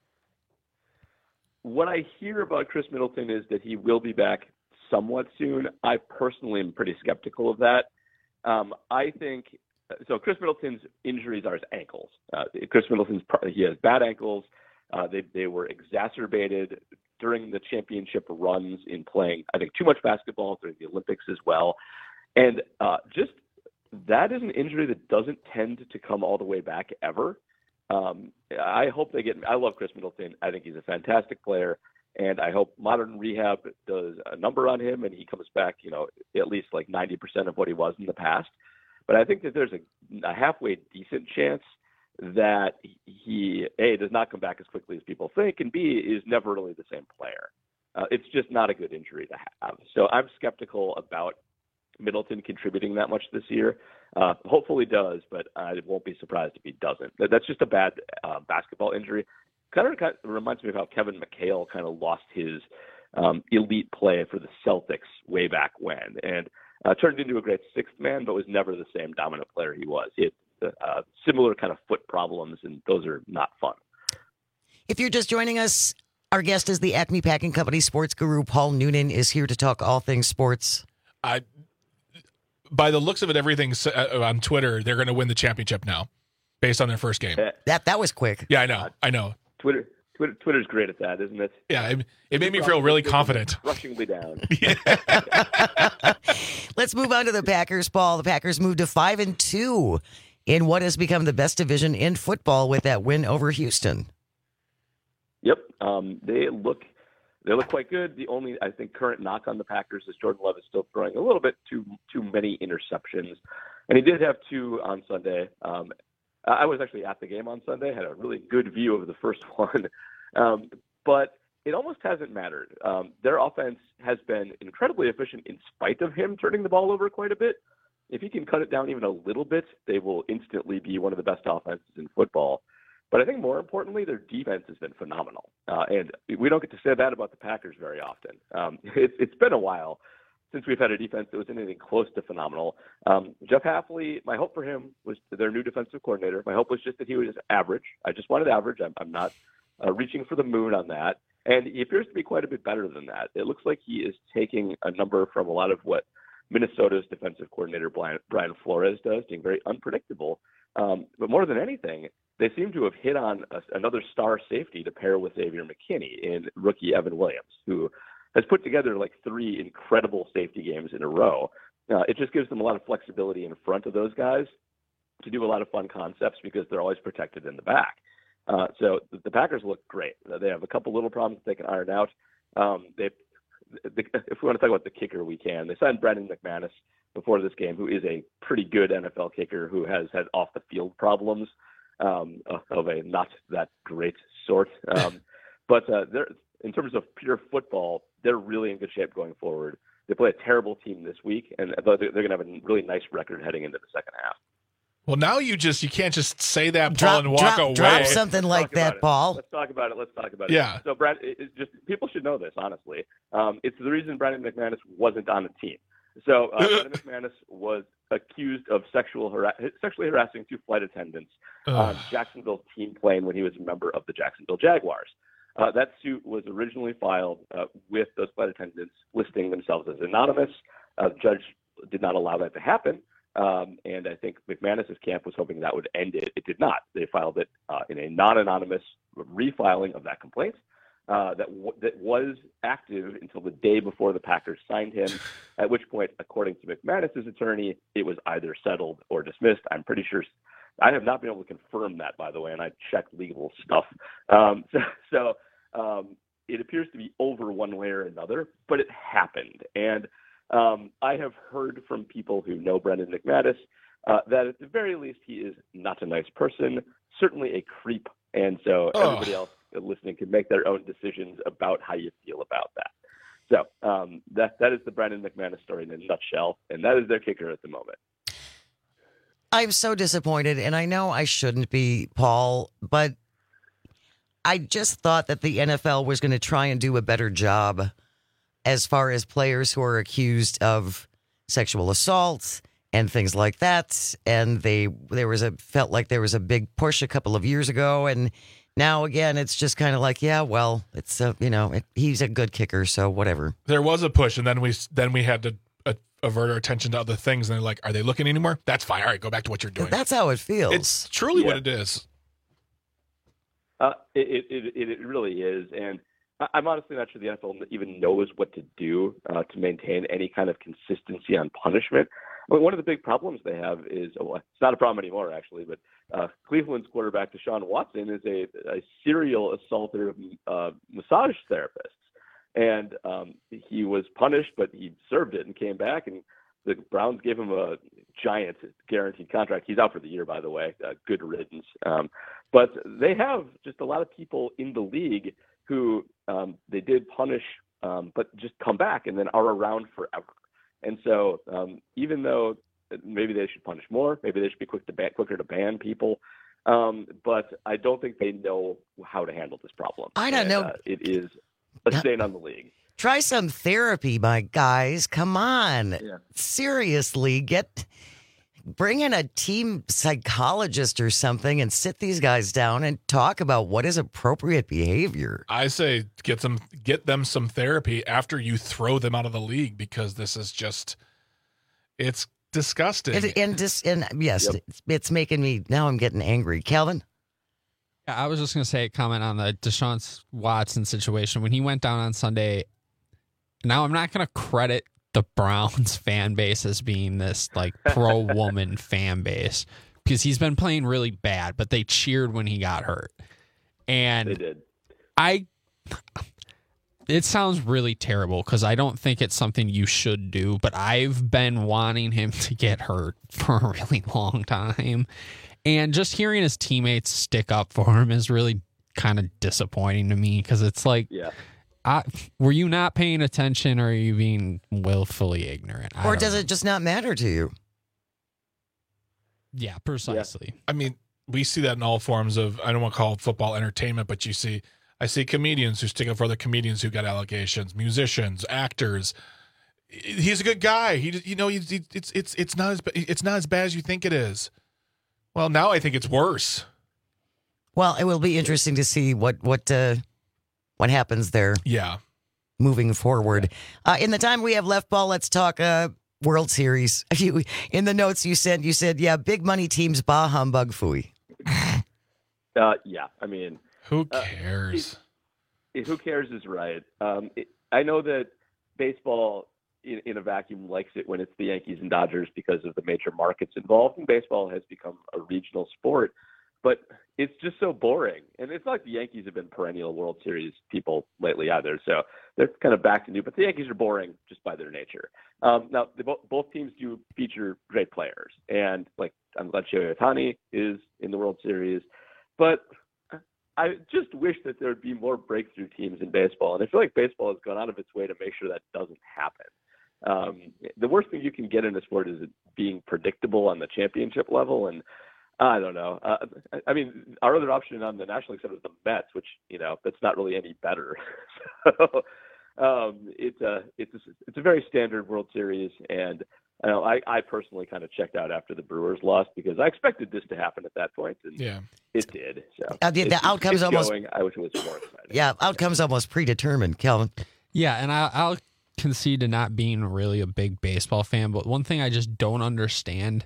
What I hear about Chris Middleton is that he will be back somewhat soon. I personally am pretty skeptical of that. Um, I think so. Chris Middleton's injuries are his ankles. Uh, Chris Middleton's he has bad ankles. Uh, they they were exacerbated during the championship runs in playing, I think, too much basketball during the Olympics as well. And uh, just that is an injury that doesn't tend to come all the way back ever. Um, I hope they get. I love Chris Middleton. I think he's a fantastic player. And I hope modern rehab does a number on him and he comes back, you know, at least like ninety percent of what he was in the past. But I think that there's a, a halfway decent chance that he, A, does not come back as quickly as people think, and B, is never really the same player. Uh, it's just not a good injury to have. So I'm skeptical about Middleton contributing that much this year. Uh, hopefully does, but I won't be surprised if he doesn't. That's just a bad uh, basketball injury. Kind of, kind of reminds me of how Kevin McHale kind of lost his um, elite play for the Celtics way back when, and uh, turned into a great sixth man, but was never the same dominant player he was. He had uh, similar kind of foot problems, and those are not fun. If you're just joining us, our guest is the Acme Packing Company sports guru. Paul Noonan is here to talk all things sports. I, by the looks of it, everything on Twitter, they're going to win the championship now, based on their first game. That that was quick. Yeah, I know. I know. Twitter, Twitter, Twitter's great at that, isn't it? Yeah, it, it made me feel really confident. Rushingly down. Let's move on to the Packers, Paul. The Packers moved to five and two in what has become the best division in football with that win over Houston. Yep, um, they look they look quite good. The only I think current knock on the Packers is Jordan Love is still throwing a little bit too too many interceptions, and he did have two on Sunday. Um, I was actually at the game on Sunday, had a really good view of the first one, um, but it almost hasn't mattered. Um, their offense has been incredibly efficient in spite of him turning the ball over quite a bit. If he can cut it down even a little bit, they will instantly be one of the best offenses in football. But I think more importantly, their defense has been phenomenal. Uh, and we don't get to say that about the Packers very often. Um, it, it's been a while since we've had a defense that was anything close to phenomenal. Um, Jeff Hafley, my hope for him was their new defensive coordinator. My hope was just that he was average. I just wanted average. I'm, I'm not uh, reaching for the moon on that. And he appears to be quite a bit better than that. It looks like he is taking a number from a lot of what Minnesota's defensive coordinator Brian, Brian Flores does, being very unpredictable. Um, but more than anything, they seem to have hit on a, another star safety to pair with Xavier McKinney in rookie Evan Williams, who has put together like three incredible safety games in a row. Uh, it just gives them a lot of flexibility in front of those guys to do a lot of fun concepts because they're always protected in the back. Uh, so the, the Packers look great. They have a couple little problems that they can iron out. Um, they, the, if we want to talk about the kicker, we can. They signed Brandon McManus before this game, who is a pretty good N F L kicker who has had off-the-field problems um, of a not that great sort. Um, but uh, they're, in terms of pure football, they're really in good shape going forward. They play a terrible team this week, and they're going to have a really nice record heading into the second half. Well, now you just you can't just say that, Paul, drop, and walk drop, away. Drop something like that, it. Paul. Let's talk about it. Let's talk about yeah. it. So, Brad, it's just people should know this. Honestly, um, it's the reason Brandon McManus wasn't on the team. So, uh, Brandon McManus was accused of sexual hara- sexually harassing two flight attendants on Jacksonville's team plane when he was a member of the Jacksonville Jaguars. Uh, that suit was originally filed uh, with those flight attendants listing themselves as anonymous. Uh, the judge did not allow that to happen. Um, and I think McManus's camp was hoping that would end it. It did not. They filed it uh, in a non-anonymous refiling of that complaint uh, that w- that was active until the day before the Packers signed him, at which point, according to McManus's attorney, it was either settled or dismissed. I'm pretty sure. I have not been able to confirm that, by the way, and I checked legal stuff. Um, so so um, it appears to be over one way or another, but it happened. And Um, I have heard from people who know Brendan McManus uh, that at the very least he is not a nice person, certainly a creep, and so oh. everybody else listening can make their own decisions about how you feel about that. So um, that that is the Brendan McManus story in a nutshell, and that is their kicker at the moment. I'm so disappointed, and I know I shouldn't be, Paul, but I just thought that the N F L was going to try and do a better job as far as players who are accused of sexual assault and things like that. And they there was a felt like there was a big push a couple of years ago. And now, again, it's just kind of like, yeah, well, it's, uh, you know, it, he's a good kicker, so whatever. There was a push, and then we then we had to uh, avert our attention to other things. And they're like, are they looking anymore? That's fine. All right, go back to what you're doing. That's how it feels. It's truly yeah. what it is. Uh, it, it, it, it really is. And I'm honestly not sure the N F L even knows what to do uh, to maintain any kind of consistency on punishment. I mean, one of the big problems they have is, well, it's not a problem anymore, actually, but uh, Cleveland's quarterback, Deshaun Watson, is a, a serial assaulter of uh, massage therapists. And um, he was punished, but he served it and came back, and the Browns gave him a giant guaranteed contract. He's out for the year, by the way. Uh, good riddance. Um, but they have just a lot of people in the league who um, they did punish um, but just come back and then are around forever. And so um, even though maybe they should punish more, maybe they should be quick to ban, quicker to ban people, um, but I don't think they know how to handle this problem. I don't and, know. Uh, it is a stain on the league. Try some therapy, my guys. Come on. Yeah. Seriously, get bring in a team psychologist or something and sit these guys down and talk about what is appropriate behavior. I say get them get them some therapy after you throw them out of the league, because this is just it's disgusting. And, and just and yes, Yep. it's, it's making me now. I'm getting angry, Calvin. Yeah, I was just going to say, comment on the Deshaun Watson situation. When he went down on Sunday, now I'm not going to credit the Browns fan base as being this like pro-woman fan base, because he's been playing really bad, but they cheered when he got hurt. And They did. I, it sounds really terrible because I don't think it's something you should do, but I've been wanting him to get hurt for a really long time. And just hearing his teammates stick up for him is really kind of disappointing to me, because it's like, yeah. I, were you not paying attention, or are you being willfully ignorant? I Or don't does know. it just not matter to you? Yeah, precisely. I mean, we see that in all forms of, I don't want to call it football entertainment, but you see, I see comedians who stick up for other comedians who got allegations, musicians, actors. He's a good guy. He, you know, he, he, it's it's it's not as it's not as bad as you think it is. Well, now I think it's worse. Well, it will be interesting to see what what uh, what happens there. Yeah. Moving forward. Uh, in the time we have left, Paul, let's talk uh, World Series. You, in the notes you said, you said, yeah, big money teams, bah humbug, phooey. Uh, yeah, I mean, who cares? Uh, it, it, who cares is right. Um, it, I know that baseball, in, in a vacuum, likes it when it's the Yankees and Dodgers because of the major markets involved. And baseball has become a regional sport, but it's just so boring. And it's not like the Yankees have been perennial World Series people lately either. So they're kind of back to new. But the Yankees are boring just by their nature. Um, now, they, both, both teams do feature great players. And, like, I'm glad Shohei Ohtani is in the World Series. But I just wish that there would be more breakthrough teams in baseball. And I feel like baseball has gone out of its way to make sure that doesn't happen. Um, the worst thing you can get in a sport is it being predictable on the championship level. And I don't know. Uh, I mean, our other option on the National League side was the Mets, which, you know, that's not really any better. so um, it's a it's a, it's a very standard World Series, and I know I, I personally kind of checked out after the Brewers lost because I expected this to happen at that point, and yeah. it did. So Uh, the- the it's- outcome's it's almost- going. I wish it was more exciting. Yeah, outcome's almost predetermined, Calvin. Yeah, and I, I'll concede to not being really a big baseball fan, but one thing I just don't understand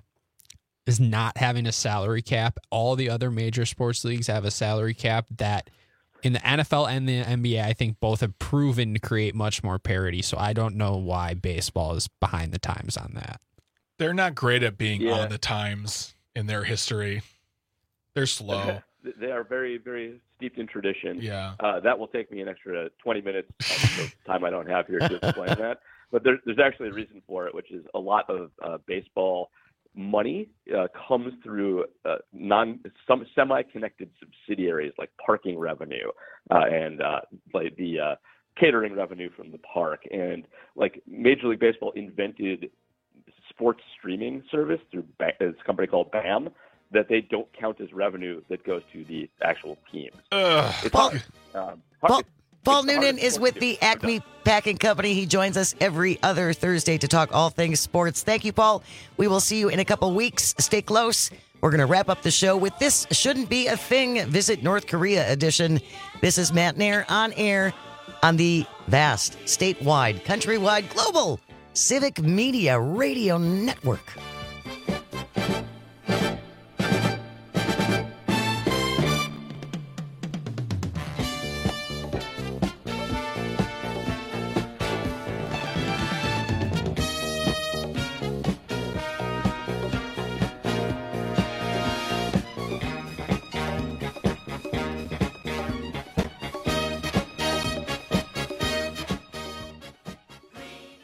is not having a salary cap. All the other major sports leagues have a salary cap that in the N F L and the N B A, I think both have proven to create much more parity. So I don't know why baseball is behind the times on that. They're not great at being Yeah. on the times in their history. They're slow. They are very, very steeped in tradition. Yeah. Uh, that will take me an extra twenty minutes of time I don't have here to explain that. But there, there's actually a reason for it, which is a lot of uh, baseball money uh, comes through uh, non some semi-connected subsidiaries like parking revenue uh, and uh, like the uh, catering revenue from the park. And like Major League Baseball invented sports streaming service through ba- this company called BAM that they don't count as revenue that goes to the actual teams. Ugh. It's Paul, hard. Um, Paul, hard- Paul it's the Noonan hardest is sport with to the do. Acme Packing Company. He joins us every other Thursday to talk all things sports. Thank you, Paul. We will see you in a couple weeks. Stay close. We're going to wrap up the show with This Shouldn't Be a Thing, Visit North Korea edition. This is Matt Nair on air on the vast, statewide, countrywide, global Civic Media Radio Network.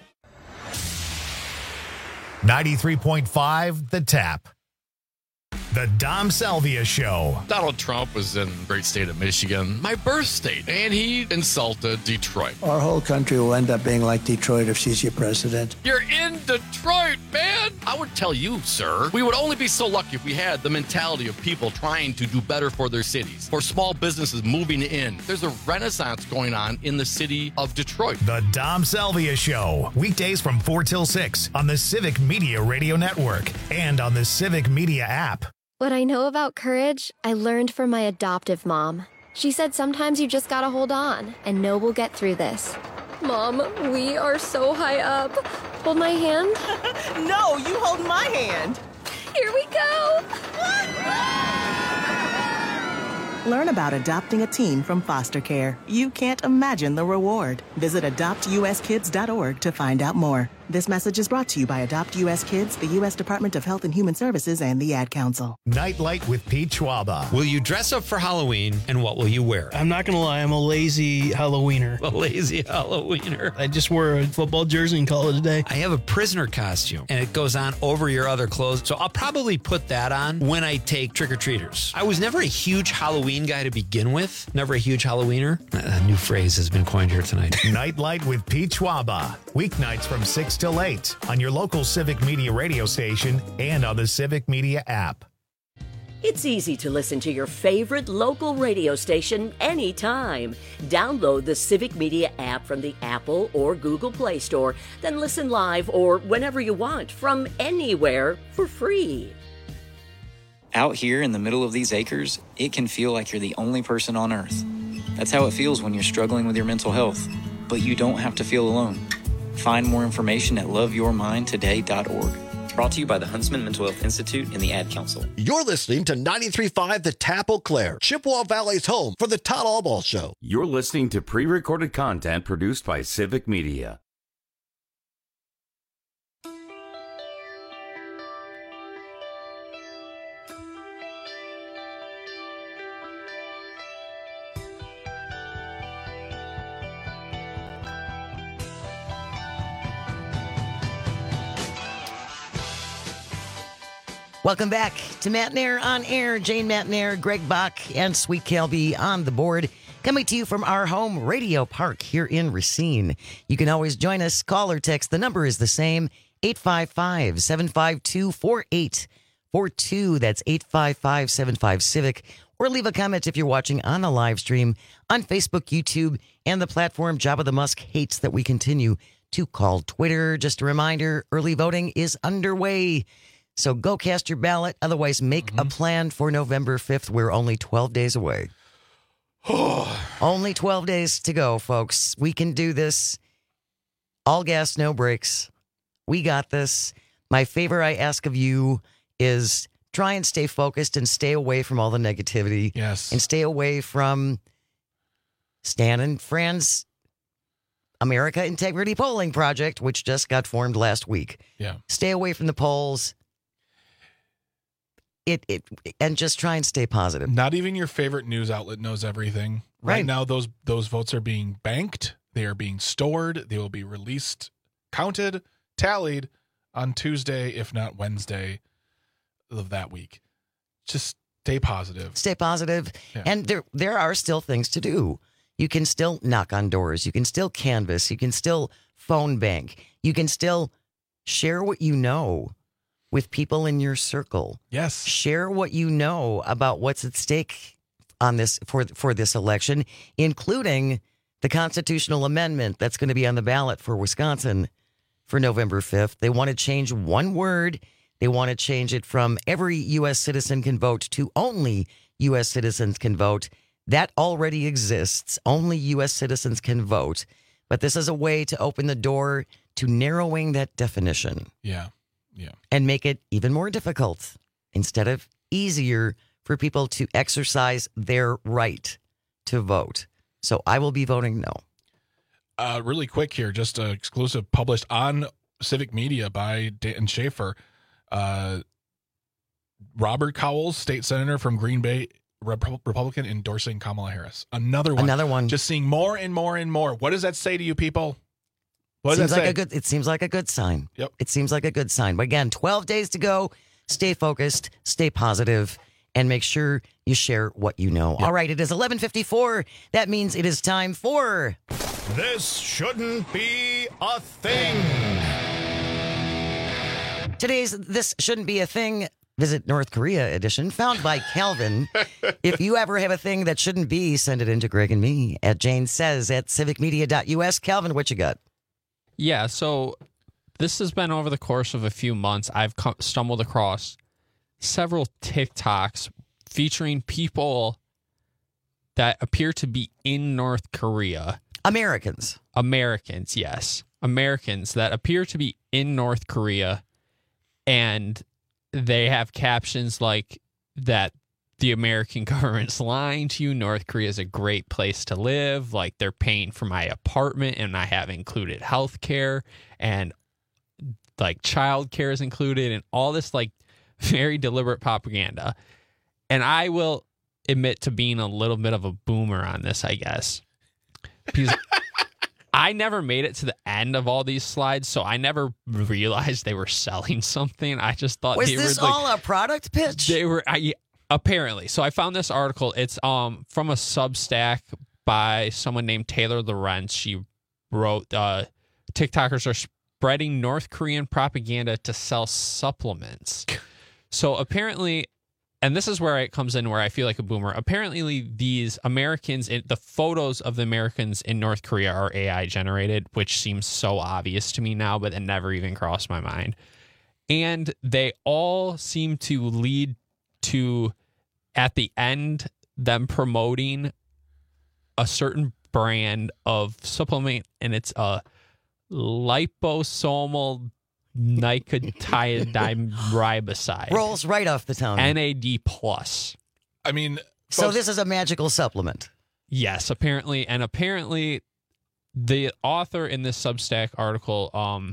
ninety-three point five The Tap. The Dom Salvia Show. Donald Trump was in the great state of Michigan, my birth state, and he insulted Detroit. Our whole country will end up being like Detroit if she's your president. You're in Detroit, man! I would tell you, sir, we would only be so lucky if we had the mentality of people trying to do better for their cities, for small businesses moving in. There's a renaissance going on in the city of Detroit. The Dom Salvia Show. Weekdays from four till six on the Civic Media Radio Network and on the Civic Media app. What I know about courage, I learned from my adoptive mom. She said sometimes you just gotta hold on and know we'll get through this. Mom, we are so high up. Hold my hand. No, you hold my hand. Here we go. Learn about adopting a teen from foster care. You can't imagine the reward. Visit adopt u s kids dot org to find out more. This message is brought to you by Adopt U S Kids, the U S Department of Health and Human Services, and the Ad Council. Nightlight with Pete Schwaba. Will you dress up for Halloween, and what will you wear? I'm not going to lie, I'm a lazy Halloweener. A lazy Halloweener. I just wear a football jersey and call it a day. I have a prisoner costume, and it goes on over your other clothes, so I'll probably put that on when I take trick-or-treaters. I was never a huge Halloween guy to begin with. Never a huge Halloweener. A new phrase has been coined here tonight. Nightlight with Pete Schwaba. Weeknights from six till eight on your local Civic Media radio station and on the Civic Media app. It's easy to listen to your favorite local radio station anytime. Download the Civic Media app from the Apple or Google Play Store, then listen live or whenever you want from anywhere for free. Out here in the middle of these acres, it can feel like you're the only person on earth. That's how it feels when you're struggling with your mental health. But you don't have to feel alone. Find more information at love your mind today dot org. Brought to you by the Huntsman Mental Health Institute and the Ad Council. You're listening to ninety-three point five The Tap Eau Claire, Chippewa Valley's home for the Todd Allball Show. You're listening to pre-recorded content produced by Civic Media. Welcome back to Matt Nair on air. Jane Matt Nair, Greg Bach, and Sweet Kelby on the board. Coming to you from our home radio park here in Racine. You can always join us. Call or text. The number is the same, eight five five, seven five two, four eight four two. That's eight five five, seven five, Civic. Or leave a comment if you're watching on the live stream on Facebook, YouTube, and the platform Jabba the Musk hates that we continue to call Twitter. Just a reminder, early voting is underway. So go cast your ballot. Otherwise, make mm-hmm. a plan for November fifth. We're only twelve days away. Only twelve days to go, folks. We can do this. All gas, no brakes. We got this. My favor I ask of you is try and stay focused and stay away from all the negativity. Yes. And stay away from Stan and Fran's America Integrity Polling Project, which just got formed last week. Yeah. Stay away from the polls. It, it and just try and stay positive. Not even your favorite news outlet knows everything. Right, right now, those those votes are being banked. They are being stored. They will be released, counted, tallied on Tuesday, if not Wednesday of that week. Just stay positive. Stay positive. Yeah. And there there are still things to do. You can still knock on doors. You can still canvass. You can still phone bank. You can still share what you know with people in your circle. Yes. Share what you know about what's at stake on this for for this election, including the constitutional amendment that's going to be on the ballot for Wisconsin for November fifth. They want to change one word. They want to change it from every U S citizen can vote to only U S citizens can vote. That already exists. Only U S citizens can vote. But this is a way to open the door to narrowing that definition. Yeah. Yeah. And make it even more difficult instead of easier for people to exercise their right to vote. So I will be voting no. Uh, really quick here, just an exclusive published on Civic Media by Dan Schaefer. Uh, Robert Cowles, state senator from Green Bay, Rep- Republican, endorsing Kamala Harris. Another one. Another one. Just seeing more and more and more. What does that say to you people? What does seems that like say? a good. It seems like a good sign. Yep. It seems like a good sign. But again, twelve days to go. stay focused, stay positive, and make sure you share what you know. Yep. All right, it is eleven fifty-four. That means it is time for... This Shouldn't Be a Thing. Today's This Shouldn't Be a Thing, Visit North Korea edition, found by Calvin. If you ever have a thing that shouldn't be, send it in to Greg and me at Jane Says at civic media dot U S. Calvin, what you got? Yeah, so this has been over the course of a few months. I've come, stumbled across several TikToks featuring people that appear to be in North Korea. Americans. Americans, yes. Americans that appear to be in North Korea, and they have captions like that the American government's lying to you. North Korea is a great place to live. Like, they're paying for my apartment and I have included health care and like child care is included and all this like very deliberate propaganda. And I will admit to being a little bit of a boomer on this, I guess. Because I never made it to the end of all these slides, so I never realized they were selling something. I just thought Was they this were like, all a product pitch? They were I, apparently. So I found this article. It's um from a Substack by someone named Taylor Lorenz. She wrote, uh, "TikTokers are spreading North Korean propaganda to sell supplements." So apparently. And this is where it comes in where I feel like a boomer. Apparently, these Americans, the photos of the Americans in North Korea are A I generated, which seems so obvious to me now, but it never even crossed my mind. And they all seem to lead to, at the end, them promoting a certain brand of supplement, and it's a liposomal nicotinic riboside. Rolls right off the tongue. N A D plus. I mean, so folks, this is a magical supplement. Yes, apparently, and apparently, the author in this Substack article um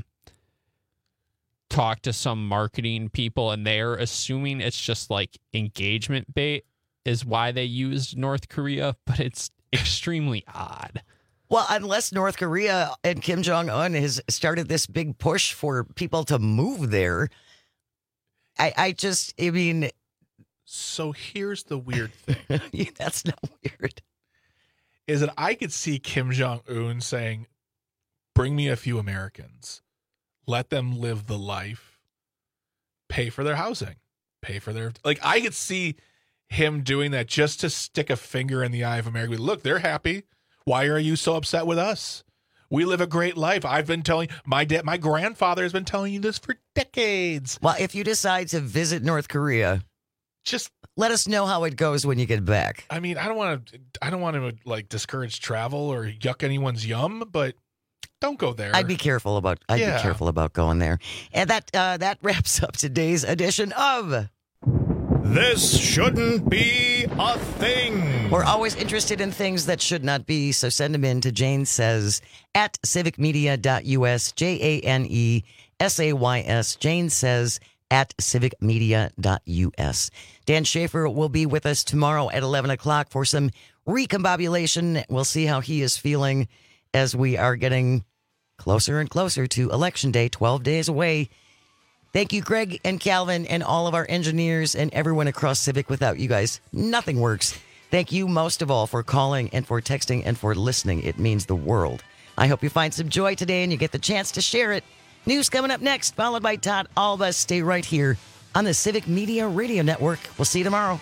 talked to some marketing people, and they're assuming it's just like engagement bait is why they used North Korea, but it's extremely odd. Well, unless North Korea and Kim Jong-un has started this big push for people to move there, I, I just, I mean... So here's the weird thing. That's not weird. Is that I could see Kim Jong-un saying, bring me a few Americans. Let them live the life. Pay for their housing. Pay for their... Like, I could see him doing that just to stick a finger in the eye of America. Look, they're happy. Why are you so upset with us? We live a great life. I've been telling my dad, my grandfather has been telling you this for decades. Well, if you decide to visit North Korea, just let us know how it goes when you get back. I mean, I don't want to, I don't want to like discourage travel or yuck anyone's yum, but don't go there. I'd be careful about. I'd Yeah. be careful about going there. And that uh, that wraps up today's edition of This Shouldn't Be a Thing. We're always interested in things that should not be, so send them in to Jane Says at civic media dot U S, J A N E S A Y S, Jane Says at civic media dot U S. Dan Schaefer will be with us tomorrow at eleven o'clock for some recombobulation. We'll see how he is feeling as we are getting closer and closer to Election Day, twelve days away. Thank you, Greg and Calvin and all of our engineers and everyone across Civic. Without you guys, nothing works. Thank you most of all for calling and for texting and for listening. It means the world. I hope you find some joy today and you get the chance to share it. News coming up next, followed by Todd Alba. Stay right here on the Civic Media Radio Network. We'll see you tomorrow.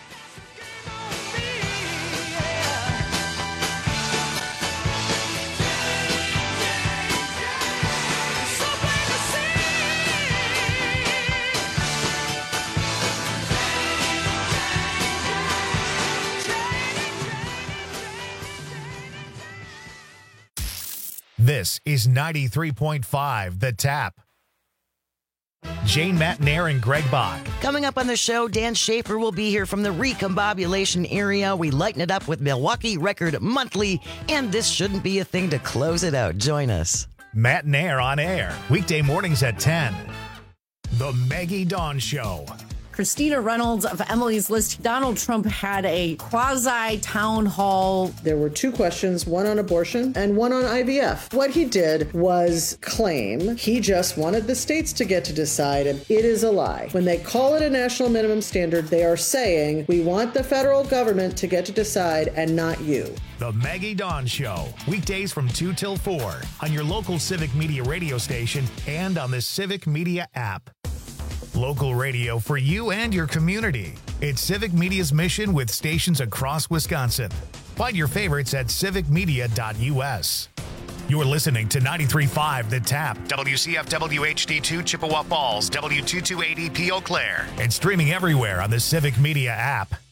This is ninety-three point five The Tap. Jane Matnair and Greg Bach. Coming up on the show, Dan Schaefer will be here from the recombobulation area. We lighten it up with Milwaukee Record Monthly, and this shouldn't be a thing to close it out. Join us. Matnair on air, weekday mornings at ten. The Maggie Dawn Show. Christina Reynolds of Emily's List. Donald Trump had a quasi town hall. There were two questions, one on abortion and one on I V F. What he did was claim he just wanted the states to get to decide, and it is a lie. When they call it a national minimum standard, they are saying we want the federal government to get to decide and not you. The Maggie Dawn Show, weekdays from two till four on your local Civic Media radio station and on the Civic Media app. Local radio for you and your community. It's Civic Media's mission with stations across Wisconsin. Find your favorites at civic media dot u s. You're listening to ninety-three point five The Tap, W C F W H D two Chippewa Falls, W two two eight E P Eau Claire, and streaming everywhere on the Civic Media app.